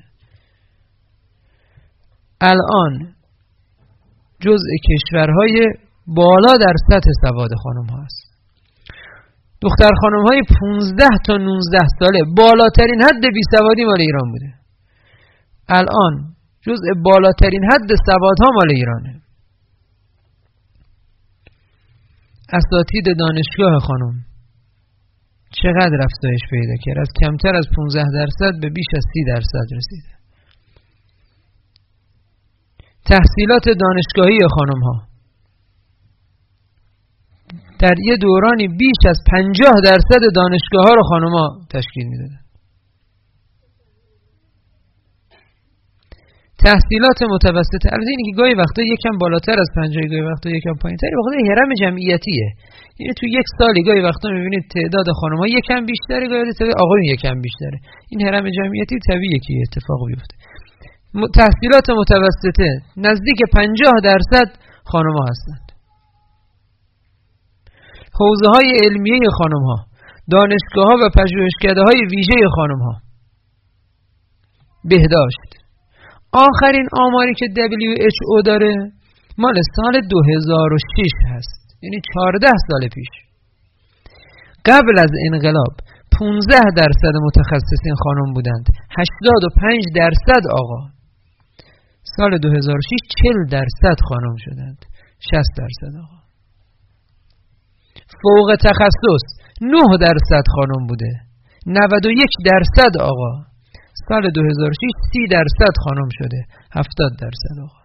الان جزء کشورهای بالا در سطح سواد خانم ها است. دختر خانم های پونزده تا نوزده ساله بالاترین حد بیسوادی مال ایران بوده. الان جزء بالاترین حد سواد ها مال ایرانه. اساتید دانشگاه خانم چقدر افزایش پیدا کرد؟ از کمتر از پانزده درصد به بیش از سی درصد رسیده. تحصیلات دانشگاهی خانم ها در یه دورانی بیش از پنجاه درصد دانشگاه ها رو خانم ها تشکیل میدادن. تحصیلات متوسطه، البته اینی که گاهی وقتا یکم بالاتر از پنجاه، گاهی وقتا یکم پایین‌تر، بخاطر هرم جمعیتیه. یعنی تو یک سالی گاهی وقتا می‌بینید تعداد خانم‌ها یکم بیشتره، گاهی تعداد آقایون یکم بیشتره. این هرم جمعیتی طبیعیه که اتفاق بیفته. تحصیلات متوسطه نزدیک پنجاه درصد خانم‌ها هستند. حوزه‌های علمیه خانم‌ها، دانشگاه‌ها و پژوهشکده‌های ویژه خانم‌ها، بهداشت. آخرین آماری که دبلیو اچ او داره مال سال دو هزار و شش هست، یعنی چهارده سال پیش. قبل از انقلاب پانزده درصد متخصصین خانم بودند، هشتاد و پنج درصد آقا. سال دو هزار و شش چهل درصد خانم شدند، شصت درصد آقا. فوق تخصص نه درصد خانم بوده، نود و یک درصد آقا. سال دو هزار و شش سی درصد خانم شده، هفتاد درصد آقا.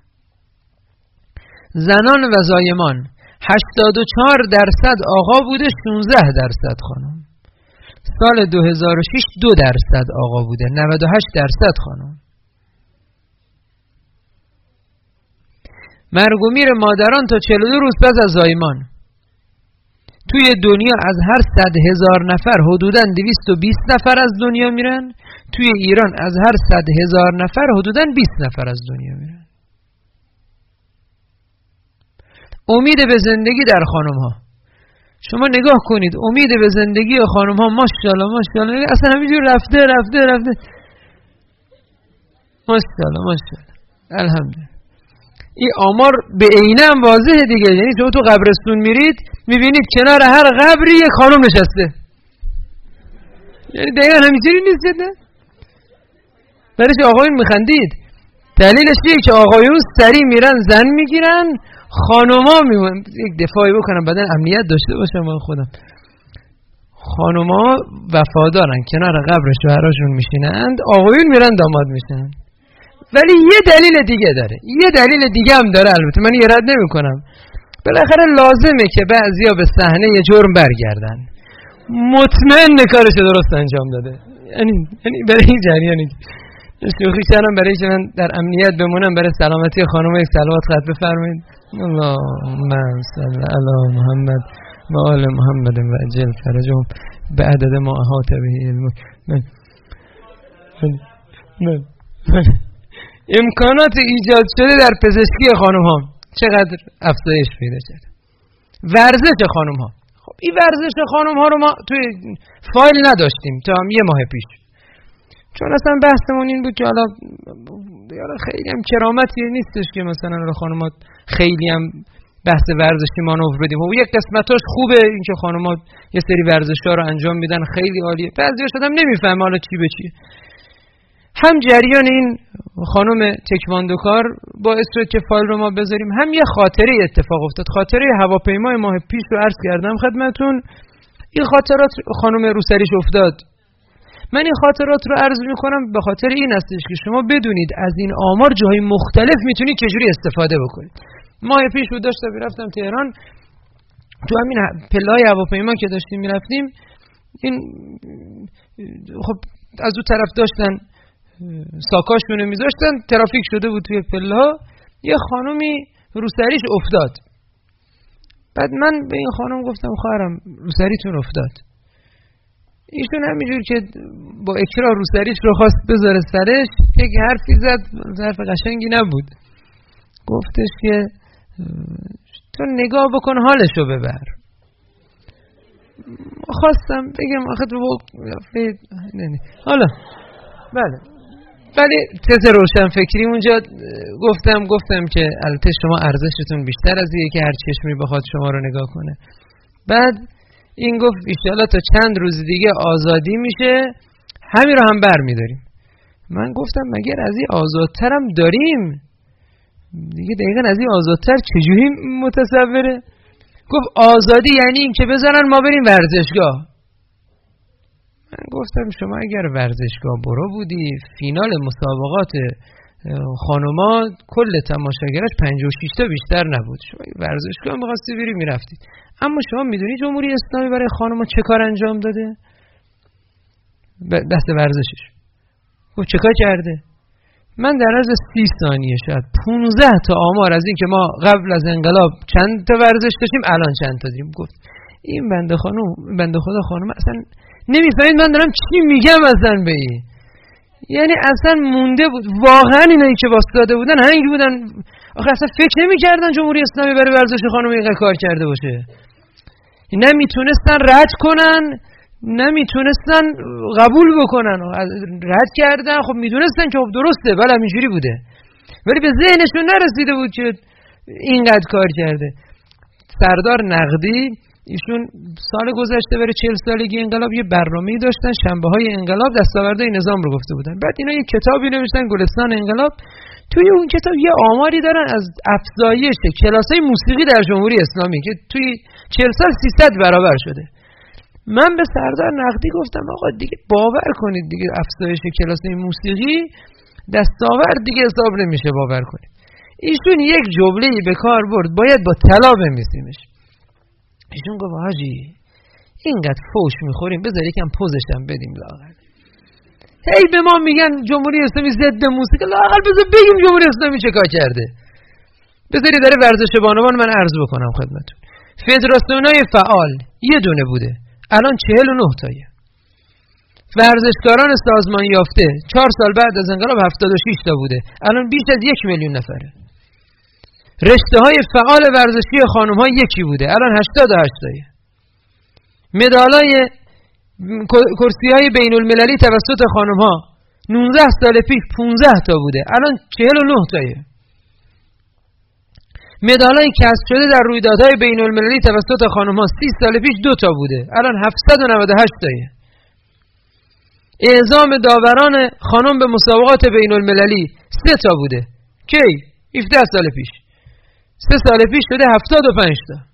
زنان و زایمان هشتاد و چهار درصد آقا بوده، شانزده درصد خانم. سال دو هزار و شش دو درصد آقا بوده، نود و هشت درصد خانم. مرگ و میر مادران تا چهل و دو روز پس از زایمان. توی دنیا از هر صد هزار نفر حدوداً دویست و بیست نفر از دنیا میرن. توی ایران از هر صد هزار نفر حدوداً بیست نفر از دنیا میرن. امید به زندگی در خانم ها. شما نگاه کنید امید به زندگی خانم ها ماشاءالله ماشاءالله اصلا همینجور رفته رفته رفته ماشاءالله ماشاءالله الحمدلله. این آمار به عینه هم واضحه دیگه. یعنی شما تو قبرستون میرید میبینید کنار هر قبری یک خانم نشسته. یعنی دقیقا همینجوری نیست نه؟ برایش آقایون میخندید. دلیلش چیه که آقایون سری میرن زن میگیرن، خانوما میمونن. یک دفاعی بکنم بعدن امنیت داشته باشم من خودم. خانوما وفادارن کنار قبر شوهراشون میشینند، آقایون میرن داماد میشن. ولی یه دلیل دیگه داره، یه دلیل دیگه هم داره. البته من یه رد نمی کنم. بالاخره لازمه که بعضیا به صحنه یه جرم برگردن. مطمئن کارش درست انجام داده. یعنی یعنی برای این جریانی شوخی کردم برای که من در امنیت بمونم، برای سلامتی خانم یک صلوات خط بفرمایید. اللهم صل علی محمد و آل محمد و عجل فرجهم به عدد ما احاط به علم. من من من من امکانات ایجاد شده در پزشکی خانم ها چقدر افزایش پیدا کرده. ورزش خانم ها، خب این ورزش خانم ها رو ما توی فایل نداشتیم تا هم یه ماه پیش، چون اصلا بحثمون این بود که حالا خیلی هم کرامتی نیستش که مثلا خانمات خیلی هم بحث ورزشی مانور بدیم. و یک قسمتاش خوبه این که خانمات یه سری ورزش‌ها رو انجام میدن، خیلی عالیه. بعضی‌هاش آدم نمیفهمه حالا چی به چیه. هم جریان این خانم تکواندوکار باعث شد که فایل رو ما بذاریم، هم یه خاطره اتفاق افتاد. خاطره هواپیمای ماه پیش رو عرض کردم خدمتون. این خاطرات خانم روسریش افتاد. من این خاطرات رو عرض میکنم به خاطر این هستش که شما بدونید از این آمار جاهای مختلف میتونید چجوری استفاده بکنید. ماه پیش بود داشتم میرفتم تهران، تو همین پله‌های هواپیما که داشتیم میرفتیم، این خب از اون طرف داشتن ساکاشونو میذاشتن، ترافیک شده بود توی پله‌ها، یه خانومی روسریش افتاد. بعد من به این خانم گفتم خواهرم روسریتون افتاد. ایشون همینجور که با اکراه روسریش رو خواست بذاره سرش، یک حرفی زد، حرف قشنگی نبود. گفتش که تو نگاه بکن حالشو ببر. خواستم بگم آخه تو نه نه حالا بله ولی تز روشن فکری اونجا گفتم گفتم که البته شما ارزشتون بیشتر از اینه که هر چشمی بخواد شما رو نگاه کنه. بعد این گفت ایشالا تا چند روز دیگه آزادی میشه، همین رو هم بر میداریم. من گفتم مگر از این آزادترم داریم؟ دیگه دقیقا از این آزادتر چجوری متصوره؟ گفت آزادی یعنی این که بذارن ما بریم ورزشگاه. من گفتم شما اگر ورزشگاه برو بودی، فینال مسابقات خانوما کل تماشاگرش پنجاه و شش تا بیشتر نبود، شما ورزشگاه می‌خواستی بری میرفتید. اما شما میدونی جمهوری اسلامی برای خانوما چه کار انجام داده؟ بحث ورزشش خب چه کار کرده؟ من در عرض سی ثانیه شاید پونزده تا آمار از این که ما قبل از انقلاب چند تا ورزش داشتیم الان چند تا داریم گفت. این بنده خانم بنده خدا خانم اصلا نمیفهمید من دارم چی میگم اصلا به این. یعنی اصلا مونده بود. واقعا اینایی که واسطاده بودن همین بودن. آخه اصلا فکر نمی‌کردن جمهوری اسلامی برای ورزش خانم اینقدر کار کرده باشه. نمیتونستن رد کنن، نمیتونستن قبول بکنن. رد کردن، خب میدونستن که خب درسته ولی همینجوری بوده، ولی به ذهنشون نرسیده بود که اینقدر کار کرده. سردار نقدی ایشون سال گذشته برای چهل سالگی انقلاب یه برنامه‌ای داشتن، شنبه‌های انقلاب دستاوردهای نظام رو گفته بودن. بعد اینا یه کتابی نوشتن گلستان انقلاب. توی اون کتاب یه آماری دارن از افزایش کلاس‌های موسیقی در جمهوری اسلامی که توی چهل سال سیصد برابر شده. من به سردار نقدی گفتم آقا دیگه باور کنید دیگه افزایش کلاس‌های موسیقی دستاورد دیگه حساب نمیشه، باور کنید. ایشون یک جمله‌ای به کار برد باید با طلا بمیسیمش. ایشون گفت حاجی اینقدر فوش میخوریم بذار یکم پوزش هم بدیم لااقل. هی به ما میگن جمهوری اسلامی ضد موسیقی، لااقل بذار بگیم جمهوری اسلامی چه کار کرده. بذاری داره ورزش بانوان من عرض بکنم خدمتتون. فدراسیونای فعال یه دونه بوده، الان چهل و نه تایه. ورزشکاران سازمان یافته چهار سال بعد از انقلاب هفتاد و شش تا بوده، الان بیش از یک میلیون نفره. رشته های فعال ورزشی خانم ها یکی بوده، الان هشتاد و هشت تایه. مدالای کرسی های بین المللی توسط خانم ها نوزده سال پیش پانزده تا بوده، الان چهل و نه تایه. مدالای کسب شده در رویدادهای بین المللی توسط خانم ها سی سال پیش دو تا بوده، الان هفتصد و نود و هشت تایه. اعزام داوران خانم به مسابقات بین المللی سه تا بوده، کی؟ هفده سال پیش. سه سال پیش شده هفتاد و پنج تا.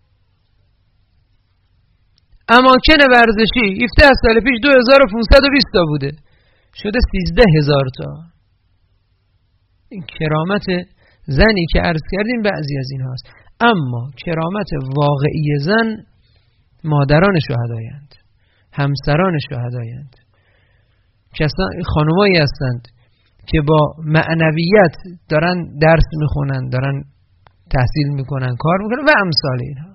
اماکن ورزشی هفده سال پیش دو هزار و پانصد و بیست تا بوده، شده سیزده هزار تا. این کرامت زنی که عرض کردیم بعضی از این هاست. اما کرامت واقعی زن مادران شهدایند، همسران شهدایند، خانمایی هستند که با معنویت دارن درس میخونن، دارن تحصیل میکنن، کار میکنن و امثال اینها.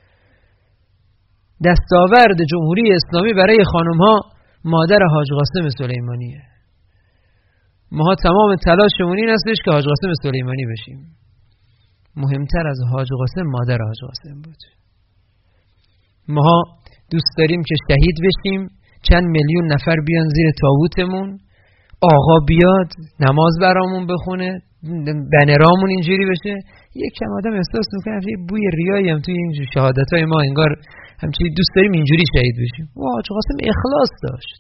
دستاورد جمهوری اسلامی برای خانم ها مادر حاج قاسم سلیمانیه. ما تمام تلاشمون این هستش که حاج قاسم سلیمانی بشیم. مهمتر از حاج قاسم مادر حاج قاسم بود. ما دوست داریم که شهید بشیم، چند میلیون نفر بیان زیر تابوتمون، آقا بیاد نماز برامون بخونه، بنرامون اینجوری بشه. یک کم آدم احساس میکنه یه بوی ریایی هم توی این شهادتای ما، انگار همچنین دوست داریم اینجوری شهید بشیم. و حاج قاسم اخلاص داشت.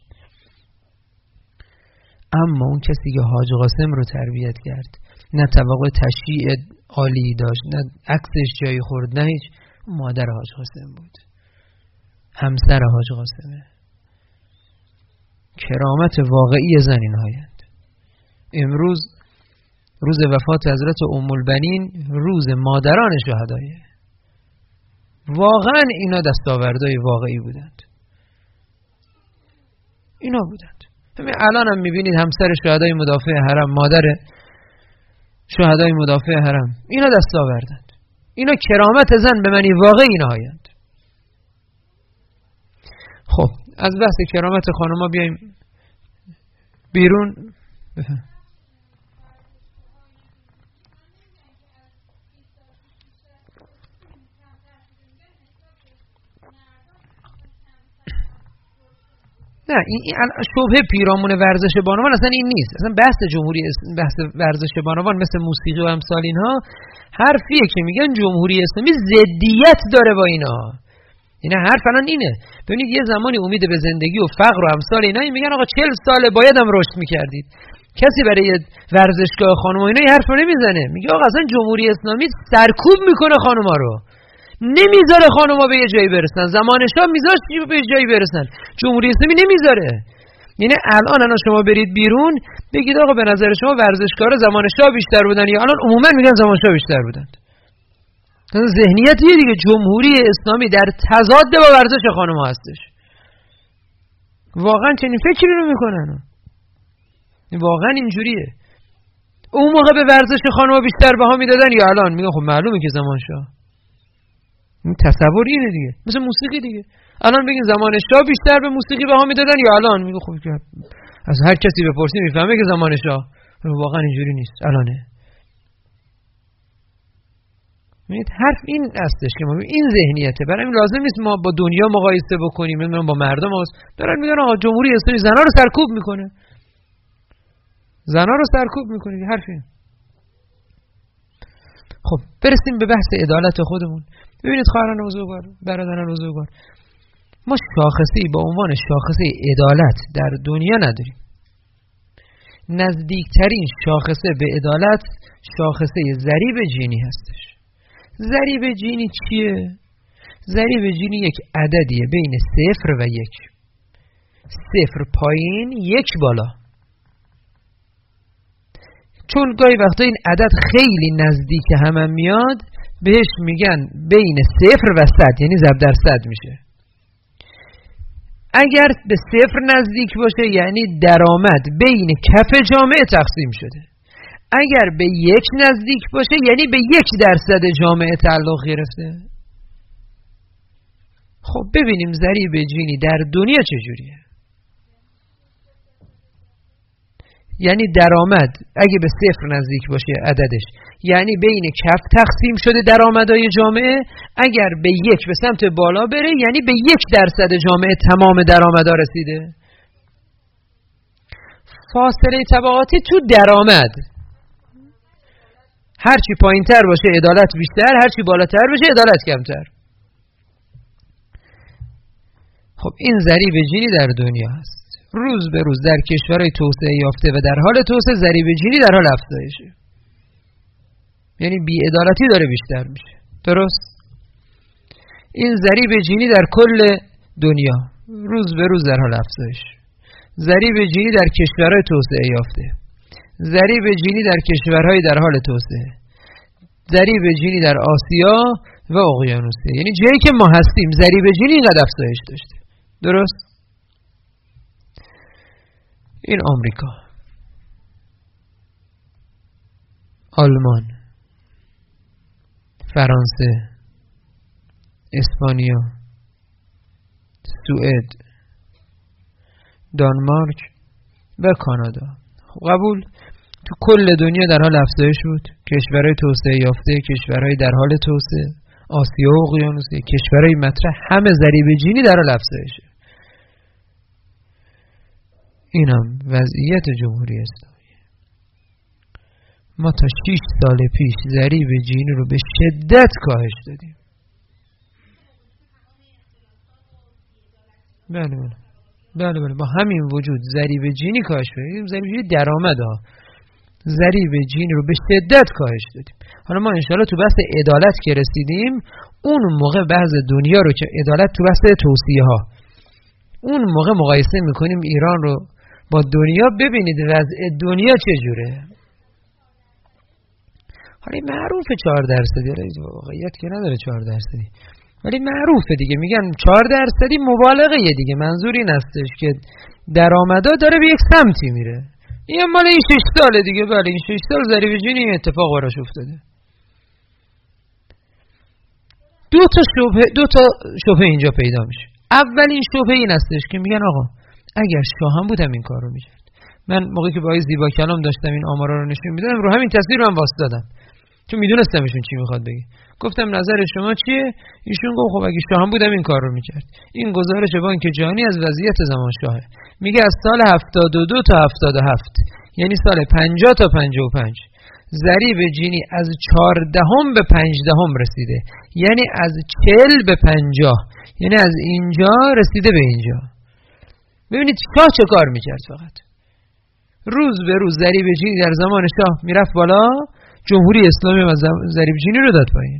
اما اون کسی که حاج قاسم رو تربیت کرد، نه توقع تشییع عالی داشت، نه عکسش جایی خورد، نه هیچ، مادر حاج قاسم بود، همسر حاج قاسمه. کرامت واقعی زن اینهایند. امروز روز وفات حضرت ام البنین روز مادران شهدایه. واقعا اینا دستاوردهای واقعی بودند، اینا بودند. همین الان هم میبینید همسر شهدای مدافع حرم، مادر شهدای مدافع حرم، اینا دستاوردند. اینا کرامت زن به معنی واقعی اینهایند. خب از بحث کرامت خانم‌ها بیایم بیرون. بفهم. نه این شبهه پیرامون ورزش بانوان اصلا این نیست. اصلا بحث جمهوری بحث ورزش بانوان مثل موسیقی و امثال اینها حرفیه که میگن جمهوری اسلامی ضدیت داره با اینا. اینا حرف الان اینه. ببینید یه زمانی امید به زندگی و فقر و امثال اینا میگن آقا چهل ساله باید هم رشد میکردید. کسی برای ورزشگاه خانم و اینا این حرفو نمیزنه. میگه آقا اصلا جمهوری اسلامی سرکوب میکنه خانوما رو. نمیذاره خانوما به یه جایی برسن. زمان شاه میذاشت به یه جایی برسن. جمهوری اسلامی نمیذاره. یعنی الان الان شما برید بیرون بگید آقا به نظر شما ورزشکارا زمان شاه بیشتر بودن یا الان عموما میگن زمان شاه بیشتر بودن. ذهنیتیه دیگه. جمهوری اسلامی در تضاد با ورزش خانوما هستش. واقعا چنین فکری رو میکنن. واقعا اینجوریه. اون موقع به ورزش خانوما بیشتر بها میدادن یا الان میگن خب معلومه که زمان شاه. این تصور اینه دیگه. مثل موسیقی دیگه. الان بگین زمان شاه بیشتر به موسیقی بها میدادن یا الان؟ میگه خب از هر کسی بپرسی میفهمه که زمان شاه. واقعا اینجوری نیست. الانه. میگید حرف این هستش که ما این ذهنیته. برای این لازم نیست ما با دنیا مقایسه بکنیم، نمیدونم با مردم هست. دارن میگن آقا جمهوری اسلامی زنا رو سرکوب میکنه. زنا رو سرکوب میکنه. حرفی. خب برسیم به بحث عدالت خودمون. ببینید خواهران بزرگوار، برادران بزرگوار، ما شاخصه‌ای با عنوان شاخصه عدالت در دنیا نداریم. نزدیکترین شاخصه به عدالت شاخصه ضریب جینی هستش. ضریب جینی چیه؟ ضریب جینی یک عددیه بین صفر و یک. صفر پایین، یک بالا. چون گاهی وقتا این عدد خیلی نزدیک هم, هم میاد بهش میگن بین صفر و صد، یعنی ضرب در صد میشه. اگر به صفر نزدیک باشه یعنی درآمد بین کف جامعه تقسیم شده. اگر به یک نزدیک باشه یعنی به یک درصد جامعه تعلق گرفته. خب ببینیم ضریب جینی در دنیا چجوریه. یعنی درآمد اگه به صفر نزدیک باشه عددش، یعنی بین کف تقسیم شده درآمدهای جامعه، اگر به یک به سمت بالا بره یعنی به یک درصد جامعه تمام درآمدها رسیده. فاصله طبقاتی تو درآمد، هرچی پایین‌تر باشه عدالت بیشتر، هرچی بالاتر باشه عدالت کمتر. خب این ضریب جینی در دنیا هست. روز به روز در کشورهای توسعه یافته و در حال توسعه ضریب جینی در حال افزایشه. یعنی بی‌عدالتی داره بیشتر میشه. درست؟ این ضریب جینی در کل دنیا روز به روز در حال افزایش. ضریب جینی در کشورهای توسعه یافته، ضریب جینی در کشورهای در حال توسعه، ضریب جینی در آسیا و اقیانوسیه، یعنی جایی که ما هستیم ضریب جینی اینقدر افزایش داشته. درست؟ این آمریکا، آلمان، فرانسه، اسپانیا، سوئد، دانمارک و کانادا. قبول؟ تو کل دنیا در حال افزایش بود. کشورهای توسعه یافته، کشورهای در حال توسعه، آسیا و اقیانوسیه، کشورهای مطرح، همه ضریب جینی در حال افزایشه. اینم وضعیت جمهوری اسلامی. ما تا شش سال پیش ضریب جینی رو به شدت کاهش دادیم. بله بله بله بله با همین وجود ضریب جینی کاهش دادیم. ضریب جینی درآمد ها، ضریب جینی رو به شدت کاهش دادیم. حالا ما انشالله تو بحث عدالت که رسیدیم، اون موقع بحث دنیا رو که عدالت تو بحث توصیه ها، اون موقع مقایسه میکنیم ایران رو با دنیا، ببینید وضع دنیا چجوره. حالا معروفه چهار درصدی، واقعیت که نداره چهار درصدی، ولی معروفه دیگه، میگن چهار درصدی مبالغه یه دیگه. منظور این هستش که درآمدا داره به یک سمتی میره. این مال این شش ساله دیگه. بله این شش سال ضریب جینی اتفاق براش افتاده. دو تا شبهه دو تا شبهه اینجا پیدا میشه. اولین شبهه این هستش که میگن آقا اگر شاه هم بودم این کارو میکرد. من موقعی که با آقای زیبا کلام داشتم این آمارا رو نشون میدادم، رو همین تصویر رو هم واسطادم چون میدونستم ایشون چی میخواد بگه. گفتم نظر شما چیه؟ ایشون گفت خب اگه شاه هم بودم این کار رو میکرد. این گزارش بانک جهانی از وضعیت زمان شاهه. میگه از سال هفتاد و دو تا هفتاد و هفت، یعنی سال پنجاه تا پنجاه و پنج، ضریب جینی از چهاردهم به پنجدهم رسیده. یعنی از چهل به پنجاه، یعنی از اینجا رسیده به اینجا. ببینید شاه چه کار میکرد؟ فقط روز به روز ضریب جینی در زمان شاه میرفت بالا، جمهوری اسلامی هم ضریب جینی رو داد پایین.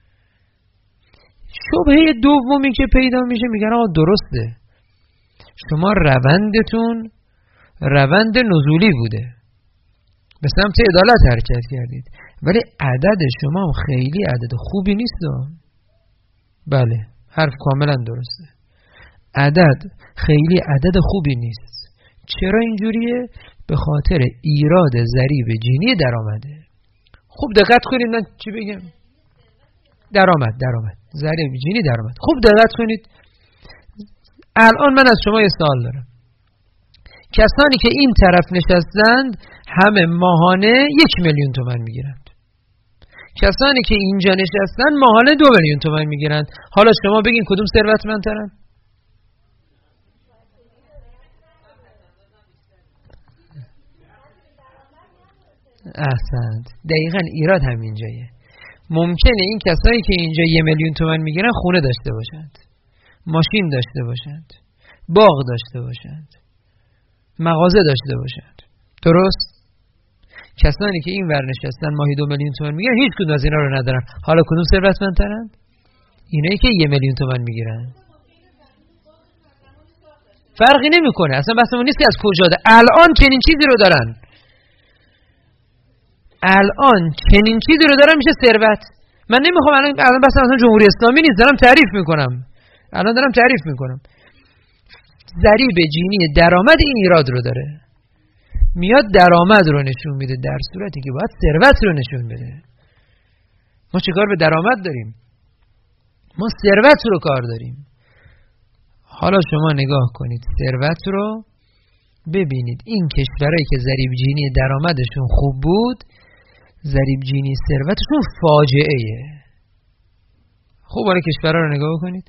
شبهه دومی که پیدا میشه، میگن آقا درسته شما روندتون روند نزولی بوده، به سمت عدالت حرکت کردید، ولی عدد شما هم خیلی عدد خوبی نیست. بله حرف کاملا درسته، عدد خیلی عدد خوبی نیست. چرا اینجوریه؟ به خاطر ایراد ضریب جینی درآمده. خوب دقت کنید من چی بگم. درآمد درآمد ضریب جینی درآمد. خوب دقت کنید. الان من از شما یه سوال دارم. کسانی که این طرف نشستند همه ماهانه یک میلیون تومان میگیرند. کسانی که اینجا نشستند ماهانه دو میلیون تومان میگیرند. حالا شما بگین کدوم ثروتمندترن؟ احسنت. دقیقاً ایراد همینجایه. ممکنه این کسایی که اینجا یه میلیون تومان میگیرن خونه داشته باشند، ماشین داشته باشند، باغ داشته باشند، مغازه داشته باشند. درست؟ کسانی که این ور نشستن ماهی دو میلیون تومان میگیرن هیچ کدوم از اینا رو ندارن. حالا کدوم ثروتمندترن؟ اینایی که یه میلیون تومان میگیرن. فرقی نمیکنه. اصلا بحثمون نیست که از کجا ده. الان چنین چیزی رو دارن. الان چنین چیزی رو دارم میشه ثروت. من نمیخوام الان الان بس اصلا جمهوری اسلامی نیست، دارم تعریف میکنم. الان دارم تعریف میکنم. ضریب جینی درآمد این ایراد رو داره. میاد درآمد رو نشون میده در صورتی که باید ثروت رو نشون بده. ما چیکار به درآمد داریم؟ ما ثروت رو کار داریم. حالا شما نگاه کنید ثروت رو ببینید این کشورهایی که ضریب جینی درآمدشون خوب بود، ضریب جینی ثروتشون فاجعه ایه. خوب حالا کشورها رو نگاه کنید.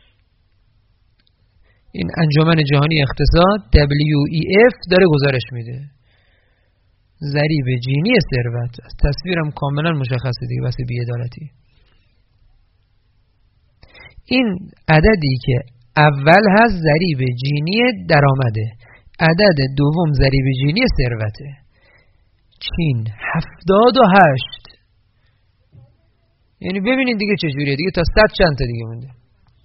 این انجمن جهانی اقتصاد دبلیو ای اف داره گزارش میده. ضریب جینی ثروت، تصویرم کاملا مشخصه دیگه، واسه بی‌عدالتی. این عددی که اول هست ضریب جینی درآمده، عدد دوم ضریب جینی ثروته. چین هفتاد و هشت. یعنی ببینید دیگه چجوریه دیگه، تا صد چند تا دیگه مونده.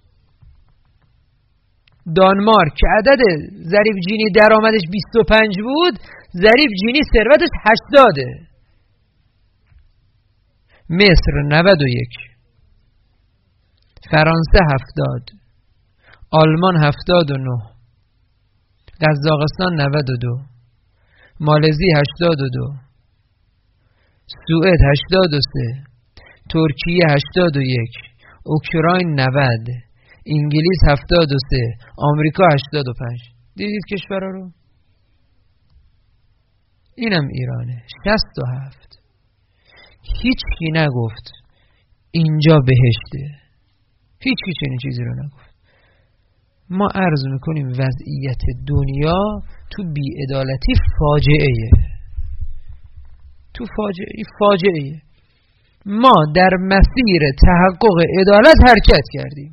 دانمارک که عدد ضریب جینی درآمدش بیست و پنج بود، ضریب جینی ثروتش هشتاد. مصر نود و یک، فرانسه هفتاد، آلمان هفتاد و نه، قزاقستان نود و دو، مالزی هشتاد و دو، سوئد هشتاد و سه، ترکیه هشتاد و یک، اوکراین نود، انگلیس هفتاد و سه، آمریکا هشتاد و پنج. دیدید کشورها رو؟ اینم ایرانه شصت و هفت. هیچ کی نگفت اینجا بهشته، هیچ کی چنین چیزی رو نگفت. ما عرض میکنیم وضعیت دنیا تو بی‌عدالتی فاجعه‌ایه، تو فاجعه فاجعه‌ایه. ما در مسیر تحقق عدالت حرکت کردیم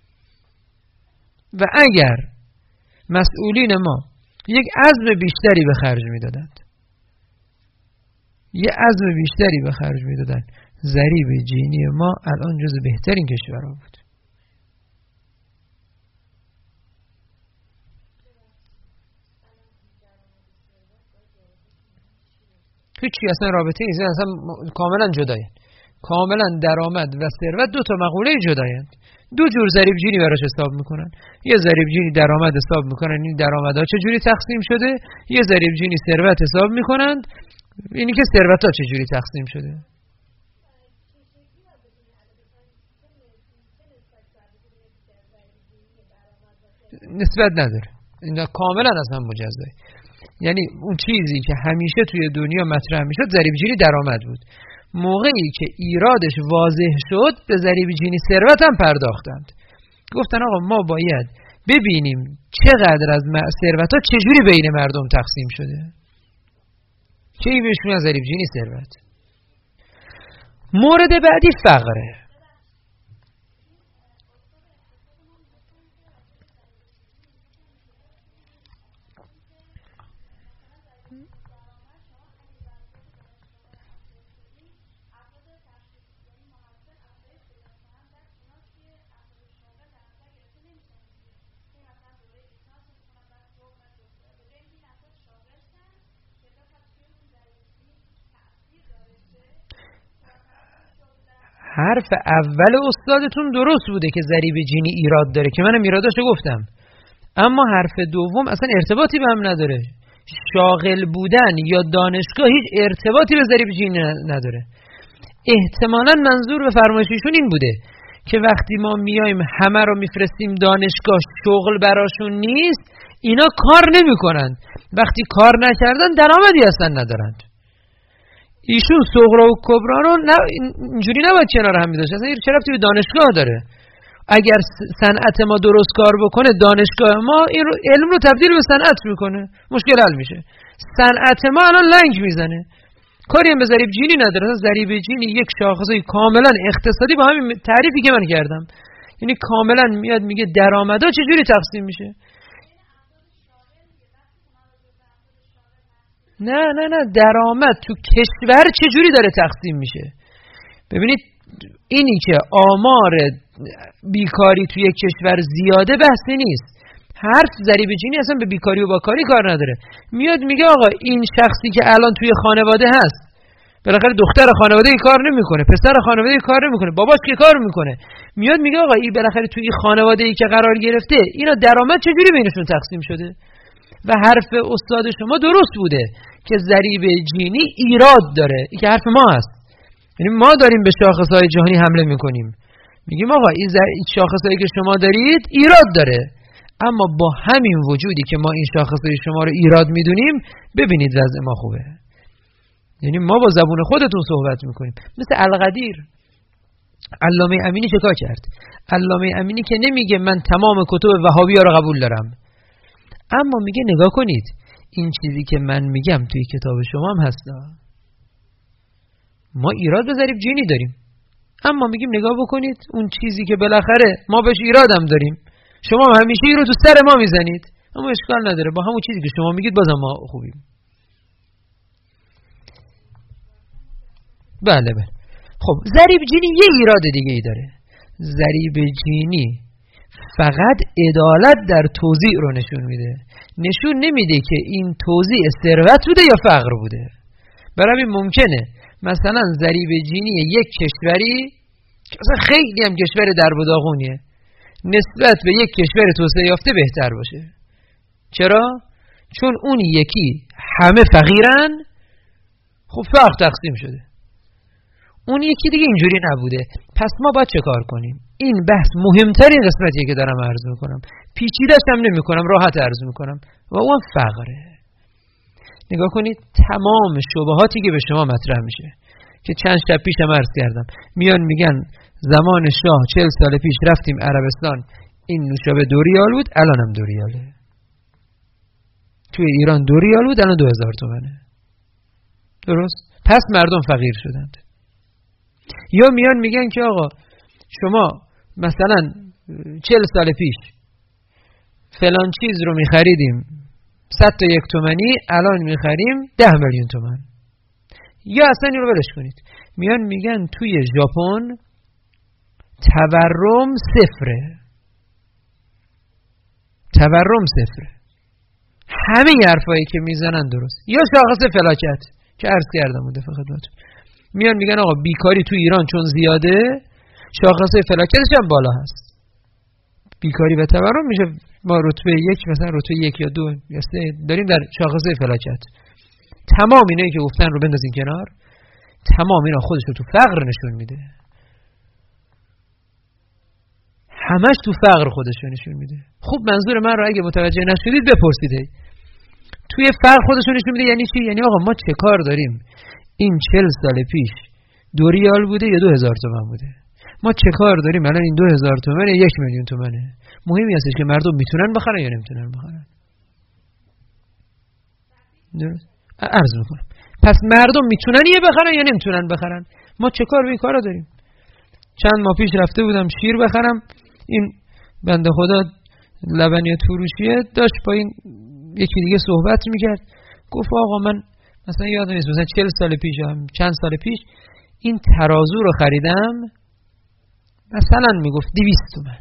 و اگر مسئولین ما یک عزم بیشتری به خرج میدادند، یک عزم بیشتری به خرج میدادند، ضریب جینی ما الان جز بهترین کشورها بود. هیچی اصلا رابطه نیست، اصلا کاملا جداین. کاملا درآمد و ثروت دو تا مقوله جداین. دو جور ضریب جینی براش حساب میکنن. یه ضریب جینی درآمد حساب میکنن، این درآمدها چجوری تقسیم شده. یه ضریب جینی ثروت حساب میکنن، اینی که ثروت‌ها چجوری تقسیم شده. نسبت نداره، اینا کاملا از هم مجزای. یعنی اون چیزی که همیشه توی دنیا مطرح میشد ضریب جینی درآمد بود. موقعی که ایرادش واضح شد به ضریب جینی ثروت هم پرداختند. گفتن آقا ما باید ببینیم چقدر از ثروت‌ها چجوری بین مردم تقسیم شده. که این بهشون از ضریب جینی ثروت. مورد بعدی فقره. حرف اول استادتون درست بوده که ضریب جینی ایراد داره، که منم ایراداشو گفتم. اما حرف دوم اصلا ارتباطی به هم نداره. شاغل بودن یا دانشگاه هیچ ارتباطی به ضریب جینی نداره. احتمالاً منظور به فرمایششون این بوده که وقتی ما میایم همه رو میفرستیم دانشگاه، شغل براشون نیست، اینا کار نمیکنن. وقتی کار نکردن درآمدی اصلا ندارند. ایشون صغرا و کبرا رو نه اینجوری نباید کنار هم می‌ذاشت. اصلا چه ربطی به دانشگاه داره؟ اگر صنعت ما درست کار بکنه، دانشگاه ما این رو علم رو تبدیل به صنعت میکنه، مشکل حل میشه. صنعت ما الان لنگ میزنه، کاری هم به ضریب جینی نداره. ضریب جینی یک شاخصه کاملا اقتصادی با همین تعریفی که من کردم، یعنی کاملا میاد میگه درآمدها چجوری تقسیم میشه. نه نه نه درآمد تو کشور چجوری داره تقسیم میشه. ببینید اینی که آمار بیکاری توی کشور زیاده بحثی نیست. حرف ضریب جینی اصلا به بیکاری و باکاری کار نداره. میاد میگه آقا این شخصی که الان توی خانواده هست، بالاخره دختر خانواده کار نمیکنه، پسر خانواده کار نمیکنه، باباش که کار میکنه، میاد میگه آقا این بالاخره توی خانواده ای که قرار گرفته اینا درآمد چجوری بینشون تقسیم شده. و حرف استاد شما درست بوده که ضریب جینی ایراد داره. این که حرف ما هست، یعنی ما داریم به شاخص‌های جهانی حمله میکنیم، میگیم آقا این شاخص‌هایی که شما دارید ایراد داره. اما با همین وجودی که ما این شاخصه شما رو ایراد میدونیم، ببینید وضع ما خوبه. یعنی ما با زبون خودتون صحبت میکنیم. مثل القدیر، علامه امینی چه کار کرد؟ علامه امینی که نمیگه من تمام کتب وهابی‌ها رو قبول دارم، اما میگه نگاه کنید این چیزی که من میگم توی کتاب شما هم هست. ما ایراد به ضریب جینی داریم، اما میگیم نگاه بکنید اون چیزی که بالاخره ما بهش ایرادم داریم، شما هم همیشه این رو تو سر ما میزنید، اما اشکال نداره، با همون چیزی که شما میگید بازم ما خوبیم. بله بله. خب ضریب جینی یه ایراد دیگه ای داره. ضریب جینی فقط عدالت در توزیع رو نشون میده، نشون نمیده که این توزیع ثروت بوده یا فقر بوده. برای همین ممکنه مثلا ضریب جینی یک کشوری که اصلا خیلی هم کشور در و داغونیه نسبت به یک کشور توسعه یافته بهتر باشه. چرا؟ چون اون یکی همه فقیرن، خب فقر تقسیم شده، اون یکی دیگه اینجوری نبوده. پس ما باید چه کار کنیم؟ این بحث مهمترین قسمتیه که دارم عرض میکنم، پیچیده‌اش هم نمیکنم، راحت عرض میکنم، و اون فقره. نگاه کنید تمام شبهاتی که به شما مطرح میشه که چند شب پیش هم عرض کردم، میان میگن زمان شاه چهل سال پیش رفتیم عربستان این نوشابه دو ریال بود، الان هم دو ریاله. توی ایران دو ریال بود، الان دو هزار تومنه. درست؟ پس مردم فقیر شدند. یا میان میگن که آقا شما مثلا چهل سال پیش فلان چیز رو میخریدیم صد تا یک تومنی، الان میخریم ده میلیون تومن. یا اصلا این رو بلش کنید، میان میگن توی ژاپن تورم صفره، تورم صفره. همه حرفایی که میزنن درست. یا شاخص فلاکت که عرض کردم بوده خدمتتون، میان میگن آقا بیکاری تو ایران چون زیاده شاخص فلاکتش هم بالا هست، بیکاری و تورم میشه ما رتبه یک مثلا رتبه یک یا دو یا سه داریم در شاخص فلاکت. تمام اینایی که گفتن رو بندازین کنار، تمام اینا خودش رو تو فقر نشون میده، همش تو فقر خودش رو نشون میده. خوب منظور من رو اگه متوجه نشدید بپرسید. توی فقر خودش رو نشون میده یعنی چی؟ یعنی آقا ما چه کار داریم؟ این چهل سال پیش دو ریال بوده یا دو هزار تومن بوده، ما چه کار داریم الان این دو هزار تومنه یک میلیون تومنه. مهمی هستش که مردم میتونن بخرن یا نمیتونن بخرن. درست؟ عرض میکنم پس مردم میتونن یه بخرن یا نمیتونن بخرن. ما چه کار به این کارا داریم؟ چند ماه پیش رفته بودم شیر بخرم، این بنده خدا لبنیات فروشیه داشت با این یکی دیگه صحبت میکرد، گفت آقا من مثلا یادم نیست مثلا چهل سال پیش هم چند سال پیش این ترازو رو خریدم مثلا میگفت دویست تومن،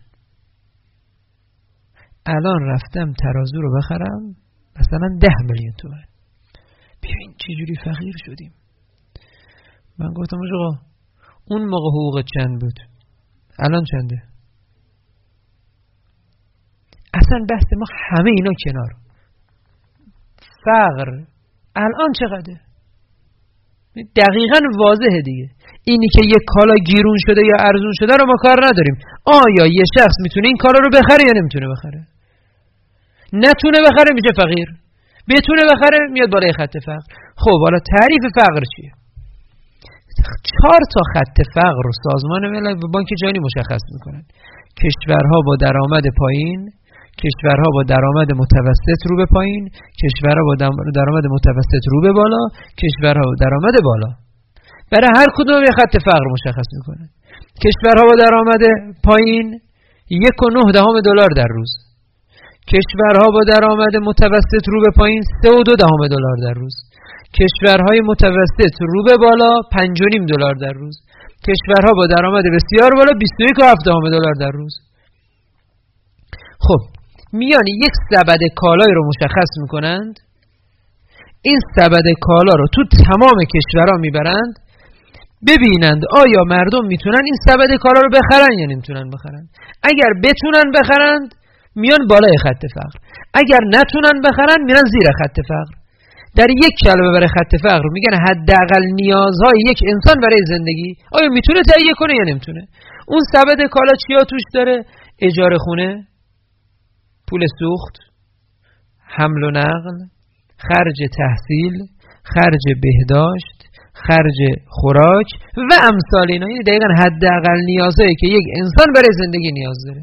الان رفتم ترازو رو بخرم مثلا ده میلیون تومن. ببین چجوری فقیر شدیم. من گفتم آقا اون موقع حقوق چند بود، الان چنده؟ اصلا بحث ما همه اینا کنار، فقر الان چقدره دقیقاً واضحه دیگه. اینی که یک کالا گیرون شده یا ارزون شده رو ما کار نداریم. آیا یه شخص میتونه این کالا رو بخره یا نمیتونه بخره؟ نتونه بخره میشه فقیر، بتونه بخره میاد بالای خط فقر. خب حالا تعریف فقر چیه؟ چهار تا خط فقر رو سازمان ملل و بانک جهانی مشخص میکنن. کشورها با درآمد پایین، کشورها با درآمد متوسط رو به پایین، کشورها با درآمد متوسط رو به بالا، کشورها با درآمد بالا. برای هر کدوم یه خط فقر مشخص میکنن. کشورها با درآمد پایین یک و نه دهم دلار در روز، کشورها با درآمد متوسط رو به پایین سه و دو دهم دلار در روز، کشورهای متوسط رو به بالا پنج و نیم دلار در روز، کشورها با درآمد بسیار بالا بیست و یک و هفت دهم دلار در روز. خب میان یک سبد کالای رو مشخص میکنند، این سبد کالا رو تو تمام کشورها میبرند ببینند آیا مردم میتونن این سبد کالا رو بخرن یا نمیتونن بخرن. اگر بتونن بخرند میان بالای خط فقر، اگر نتونن بخرن میان زیر خط فقر. در یک کلمه برای خط فقر رو میگن حداقل نیازهای یک انسان برای زندگی. آیا میتونه تهیه کنه یا نمیتونه؟ اون سبد کالا چیا توش داره؟ اجاره خونه، پول سوخت، حمل و نقل، خرج تحصیل، خرج بهداشت، خرج خوراک و امثال اینا. این دقیقاً حداقل نیازهایی که یک انسان برای زندگی نیاز داره.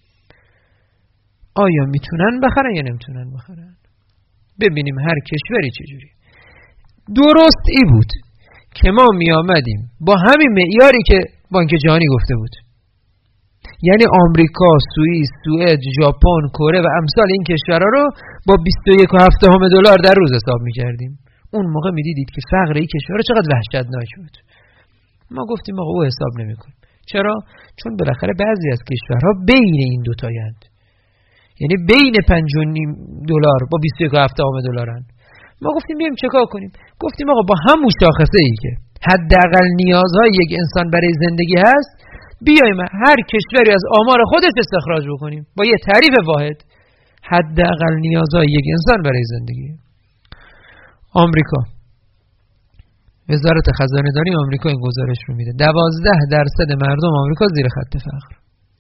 آیا میتونن بخرن یا نمیتونن بخرن؟ ببینیم هر کشوری چجوری. درست ای بود که ما می آمدیم با همین معیاری که بانک جهانی گفته بود، یعنی آمریکا، سوئیس، سوئد، ژاپن، کره و امثال این کشورها رو با بیست و یک و هفت دهم دلار در روز حساب می کردیم. اون موقع می دیدید که فقر این کشورها چقدر وحشتناک بود. ما گفتیم آقا او حساب نمی کنیم. چرا؟ چون بالاخره بعضی از کشورها بین این دو تایند، یعنی بین پنج و نیم دلار با بیست و یک و هفت دهم دلارن. ما گفتیم بیایم چیکار کنیم؟ گفتیم آقا با همون شاخصه ای که حداقل نیازهای یک انسان برای زندگی هست، بیایم هر کشوری از آمار خودش استخراج بکنیم با یه تعریف واحد. حداقل نیازهای یک انسان برای زندگی. آمریکا، وزارت خزانه داری آمریکا این گزارش رو میده. دوازده درصد مردم آمریکا زیر خط فقر.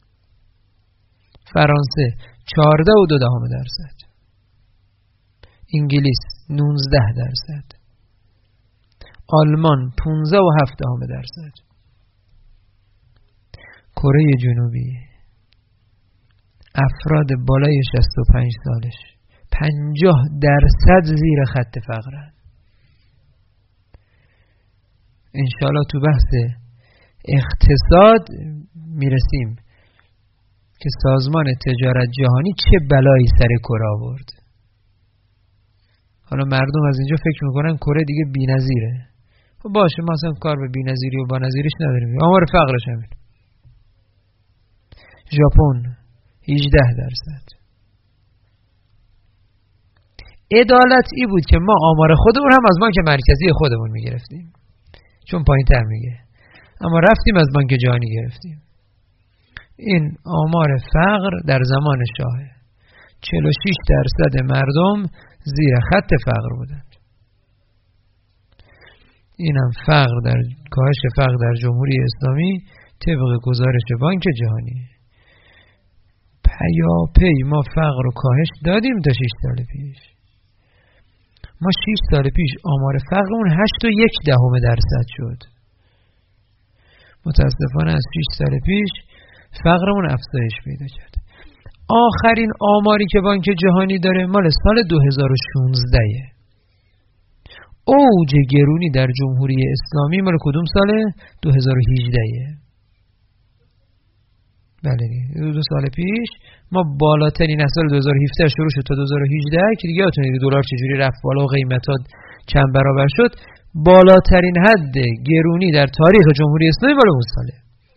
فرانسه چهارده و دو دهم درصد. انگلیس نوزده درصد. آلمان پانزده و هفت دهم درصد. کره جنوبی افراد بالای شصت و پنج سالش پنجاه درصد زیر خط فقرن. انشالله تو بحث اقتصاد میرسیم که سازمان تجارت جهانی چه بلایی سر کره آورد. حالا مردم از اینجا فکر میکنن کره دیگه بی‌نظیره. خب باشه، ما اصلا کار به بی‌نظیری و با نظیرش نداریم. آمار فقرش همین. ژاپن هجده درصد. عدالت ای بود که ما آمار خودمون هم از بانک مرکزی خودمون میگرفتیم، چون پایین تر میگه، اما رفتیم از بانک جهانی گرفتیم. این آمار فقر در زمان شاهه. چهل و شش درصد مردم زیر خط فقر بودند. اینم فقر در کاهش فقر در جمهوری اسلامی طبق گزارش بانک جهانی. پیاپی ما فقر رو کاهش دادیم تا شش سال پیش. ما شش سال پیش آمار فقرمون هشت و یک دهم درصد شد. متاسفانه از شش سال پیش فقرمون افزایش پیدا کرد. آخرین آماری که بانک جهانی داره مال سال دو هزار و شانزده. اوج گرونی در جمهوری اسلامی مال کدوم ساله؟ دو هزار و هجده. بله دو, دو سال پیش ما بالاترین از سال دو هزار و هفده شروع شد تا دو هزار و هجده که دیگه یادتونه دلار چجوری رفت بالا و قیمتات چند برابر شد. بالاترین حد گرونی در تاریخ جمهوری اسلامی مال اون ساله.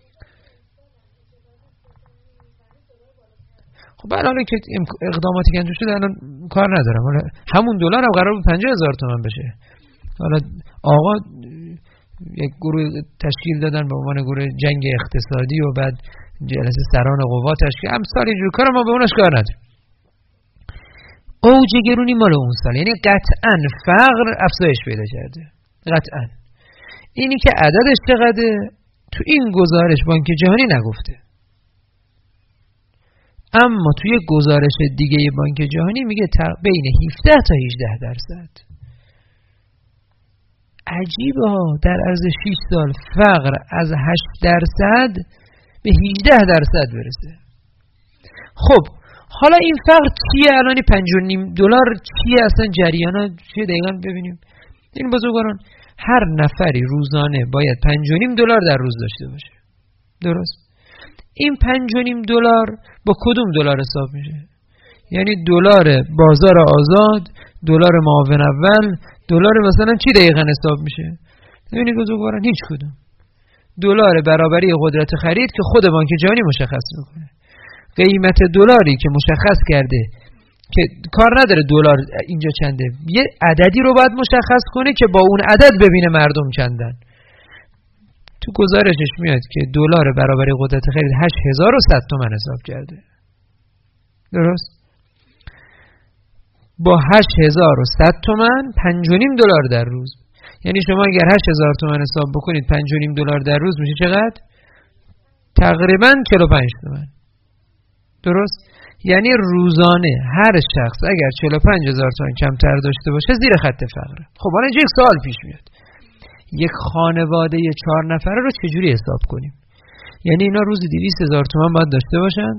خب الان که اقداماتی که انجام شده الان کار ندارم. حالا همون دلار هم قرار بود پنجاه هزار تومان بشه. حالا آقا یک گروه تشکیل دادن به عنوان گروه جنگ اقتصادی و بعد جلسه سران قوا تشکیل امثال اینجور کار، ما به اونش کار نداریم. اوج گرونی مال اون سال، یعنی قطعا فقر افزایش پیدا کرده. قطعا اینی که عددش چقدره تو این گزارش بانک جهانی نگفته، اما توی گزارش دیگه بانک جهانی میگه بین هفده تا هجده درصد. عجیبه ها، در عرض شش سال فقر از هشت درصد به هجده درصد برسه. خب حالا این فقر چیه؟ الان پنج و نیم دلار چیه؟ اصلا جریانا چیه دقیقا ببینیم. این بزرگواران هر نفری روزانه باید پنج و نیم دلار در روز داشته باشه. درست؟ این پنج و نیم دلار با کدوم دلار حساب میشه؟ یعنی دلار بازار آزاد، دلار معاون اول، دلار مثلا چی دقیقا حساب میشه؟ ببینید بزرگواران هیچ کدوم. دلار برابری قدرت خرید که خود بانک جهانی مشخص میکنه. قیمت دلاری که مشخص کرده که کار نداره دلار اینجا چنده، یه عددی رو باید مشخص کنه که با اون عدد ببینه مردم چندن. تو گزارشش میاد که دلار برابری قدرت خرید هشت هزار و صد تومان حساب کرده. درست؟ با هشت هزار و صد تومان پنج و نیم دلار در روز. یعنی شما اگر هشت هزار تومان حساب بکنید پنج و نیم دلار در روز میشه چقدر؟ تقریبا چهل و پنج تومان. درست؟ یعنی روزانه هر شخص اگر چهل و پنج هزار تومان کمتر داشته باشه زیر خط فقره. خب الان یک سوال پیش میاد، یک خانواده چهار نفره رو چجوری حساب کنیم؟ یعنی اینا روزی دویست هزار تومان باید داشته باشند؟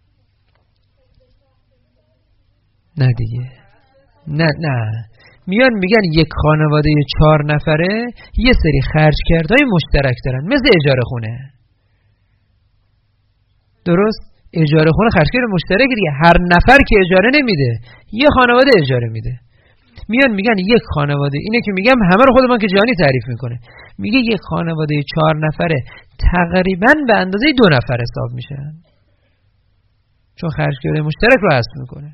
نه دیگه، نه نه میان میگن یک خانواده چهار نفره یه سری خرجکردهای مشترک دارن، مثل اجاره خونه. درست؟ اجاره خونه خرجکرد مشترک دیگه، هر نفر که اجاره نمیده، یه خانواده اجاره میده. میان میگن یک خانواده، اینه که میگم همه رو خود بانک جهانی تعریف میکنه، میگه یک خانواده چهار نفره تقریبا به اندازه دو نفر حساب میشن، چون خرجکرد مشترک رو حساب میکنه.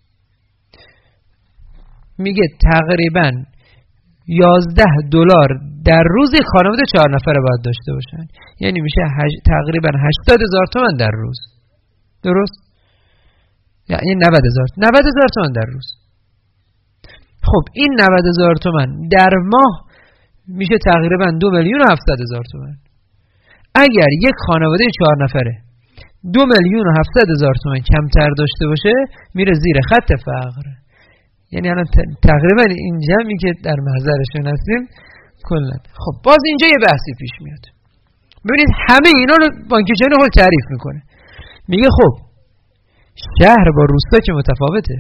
میگه تقریبا یازده دلار در روز خانواده چهار نفره باید داشته باشن، یعنی میشه هج... تقریبا هشتاد هزار تومان در روز. درست؟ یعنی نود هزار نود هزار تومان در روز. خب این نود هزار تومان در ماه میشه تقریبا دو میلیون و هفتصد هزار تومان. اگر یک خانواده چهار نفره دو میلیون و هفتصد هزار تومان کمتر داشته باشه میره زیر خط فقر. یعنی الان تقریبا این جمعی که در محضرشون هستیم کلا. خب باز اینجا یه بحثی پیش میاد. ببینید همه اینا رو بانک جهانی خود تعریف میکنه، میگه خب شهر با روستا که متفاوته،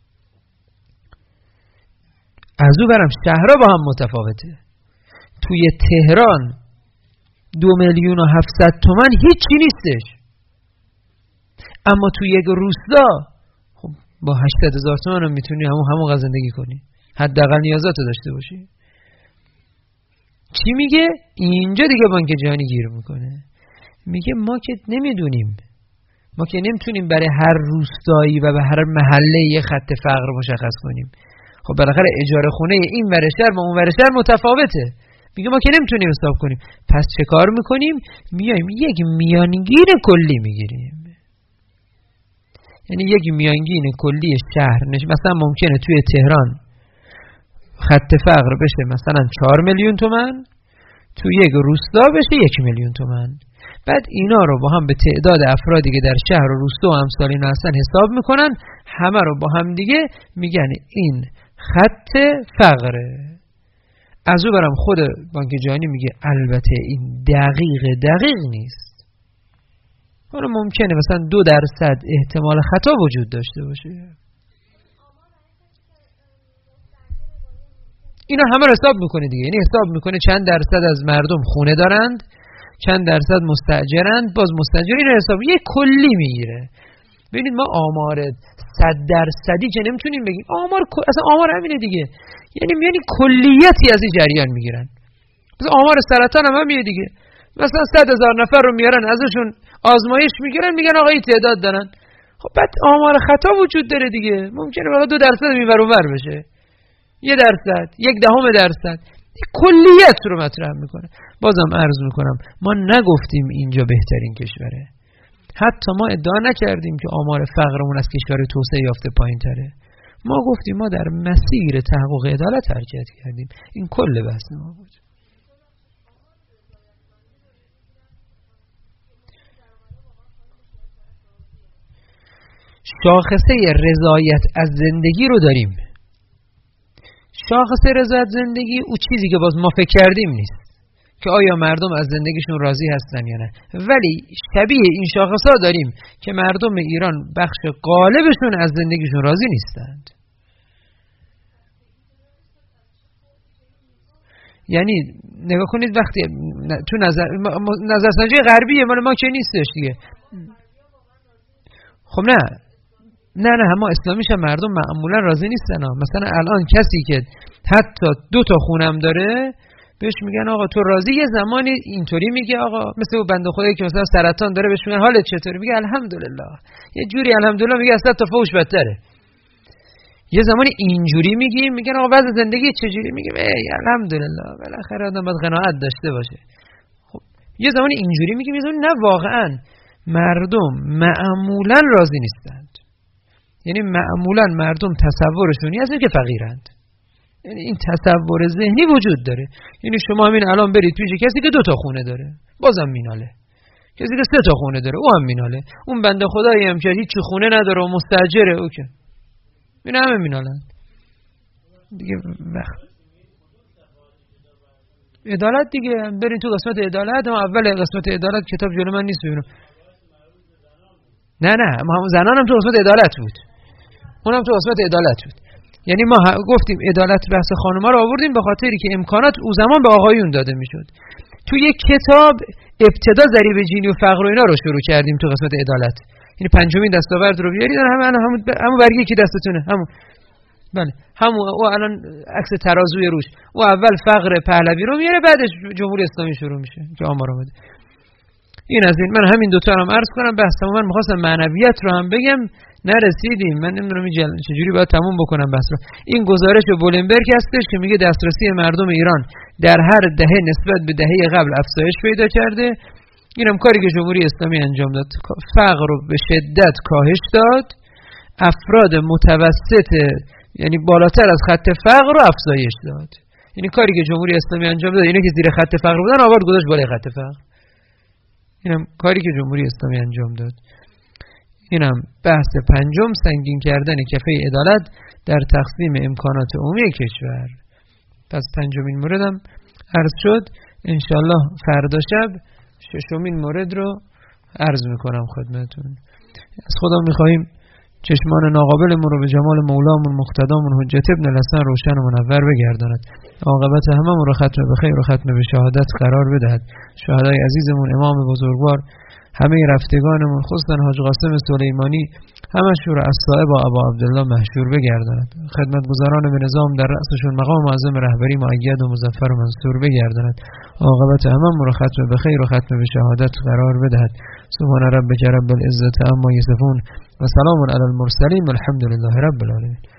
از او برم شهرها با هم متفاوته. توی تهران دو میلیون و هفتصد تومن هیچی نیستش، اما توی یک روستا خب با هشتاد هزار تومن هم میتونی همون همون زندگی کنی، حداقل نیازاتو داشته باشی. چی میگه؟ اینجا دیگه بانک جهانی گیر میکنه، میگه ما که نمیدونیم، ما که نمیتونیم برای هر روستایی و به هر محله یه خط فقر مشخص کنیم. خب بالاخره اجاره خونه این ور شهر با اون ور شهر متفاوته. میگه ما که نمیتونیم حساب کنیم، پس چه کار میکنیم؟ میایم یک میانگین کلی میگیریم. یعنی یک میانگین کلی شهر، مثلا ممکنه توی تهران خط فقر بشه مثلا چهار میلیون تومان، توی یک روستا بشه یک میلیون تومان. بعد اینا رو با هم به تعداد افرادی که در شهر و روستا و امثال اینا هستن حساب میکنن، همه رو با هم دیگه میگن این خط فقره. از او برم خود بانک جهانی میگه البته این دقیق دقیق نیست، حالا ممکنه مثلا دو درصد احتمال خطا وجود داشته باشه. اینا همه رو حساب میکنه دیگه، یعنی حساب میکنه چند درصد از مردم خونه دارند، چند درصد مستاجرند، باز مستاجرین رو حساب یه کلی میگیره. ببینید ما آمار صد درصدی که نمیتونیم بگیم، آمار اصلا آمار همینه دیگه، یعنی میانی کلیتی از این جریان میگیرن. مثلا آمار سرطان هم همینه دیگه، مثلا صد هزار نفر رو میارن ازشون آزمایش میگیرن، میگن آقا این تعداد دارن. خب بعد آمار خطا وجود داره دیگه، ممکنه واقعا دو درصد اینور اونور بشه، یه درصد، یک دهم درصد، کلیت رو مطرح میکنه. بازم عرض میکنم ما نگفتیم اینجا بهترین کشوره، حتی ما ادعا نکردیم که آمار فقرمون از کشور توسعه یافته پایین تره. ما گفتیم ما در مسیر تحقق عدالت حرکت کردیم. این کل بحث ما بود. شاخصه رضایت از زندگی رو داریم. شاخصه رضایت زندگی او چیزی که باز ما فکر کردیم نیست که آیا مردم از زندگیشون راضی هستن یا نه، ولی شبیه این شاخص ها داریم که مردم ایران بخش غالبشون از زندگیشون راضی نیستند. یعنی نگاه کنید وقتی تو نظر نظرسنجی غربیه مال ما که نیستش دیگه. خب نه نه نه همه اسلامیش هم مردم معمولا راضی نیستن ها. مثلا الان کسی که حتی دو تا خونم داره بهش میگن آقا تو راضی، یه زمانی اینطوری میگه آقا، مثل اون بنده خدایی که مثلا سرطان داره بهش میگن حالت چطوری، میگه الحمدلله، یه جوری الحمدلله میگه اصلا تا فوش بدتره. یه زمانی اینجوری میگیم میگن آقا وضع زندگی چجوری، میگه ای الحمدلله، بالاخره آدم باید قناعت داشته باشه. خب یه زمانی اینجوری میگیم، یه زمانی نه، واقعا مردم معمولا راضی نیستند. یعنی معمولا مردم تصورشونی هست که فقیرند، یعنی این تصور ذهنی وجود داره. یعنی شما همین الان برید پیش کسی که دو تا خونه داره بازم میناله، کسی که سه تا خونه داره او هم میناله. اون بنده خدایی هم که هیچ خونه نداره و مستاجره او که این همه مینالن دیگه. وقت عدالت دیگه برین تو قسمت عدالت. هم اول قسمت عدالت کتاب جلو من نیست ببینم. نه نه ما هم زنان هم تو قسمت عدالت بود، اونم تو قسمت عدالت بود. یعنی ما گفتیم عدالت بحث خانوما رو آوردیم به خاطری که امکانات او زمان به آقایون داده میشد. تو یک کتاب ابتدا ضریب جینی و فقر و اینا رو شروع کردیم تو قسمت عدالت. یعنی پنجمین دستاورد رو بیارید همه همون همون برگه که دستتونه همون. بله همون او الان عکس ترازوی روش. او اول فقر پهلوی رو میاره بعدش جمهوری اسلامی شروع میشه که آمار اومده. این از این. من همین دوتا رو هم عرض کنم. بحثم من می‌خواستم معنویت رو هم بگم نرسیدیم. من نمیدونم این چجوری باید تموم بکنم بحث رو. این گزارش بولنبرگ هستش که میگه دسترسی مردم ایران در هر دهه نسبت به دهه قبل افزایش پیدا کرده. اینم کاری که جمهوری اسلامی انجام داد. فقر رو به شدت کاهش داد. افراد متوسط یعنی بالاتر از خط فقر رو افزایش داد. یعنی کاری که جمهوری اسلامی انجام داد اینا که زیر خط فقر بودن آورد گذاشت بالای خط فقر. اینم کاری که جمهوری اسلامی انجام داد. اینم بحث پنجم، سنگین کردن کفه عدالت در تقسیم امکانات عمومی کشور. پس پنجمین موردم عرض شد. انشالله فردا شب ششمین مورد رو عرض میکنم خدمتون. از خدا میخواهیم چشمان ناقابلمون رو به جمال مولامون مقتدامون حجت ابن الحسن روشن و منور بگرداند. عاقبت هممون رو ختم به خیر و ختم به شهادت قرار بدهد. شهدای عزیزمون، امام بزرگوار، همه رفتگانمون، خصوصا حاج قاسم سلیمانی، همشون رو از صاحب ابا عبدالله محشور بگرداند. خدمتگزاران به نظام در رأسشون مقام معظم رهبری مؤید و مظفر و منصور بگرداند. عاقبت هممون رو ختم به خیر و ختم به شهادت قرار بدهد. سبحان ربک رب العزة عما یصفون و سلام علی المرسلین والحمد لله رب العالمین.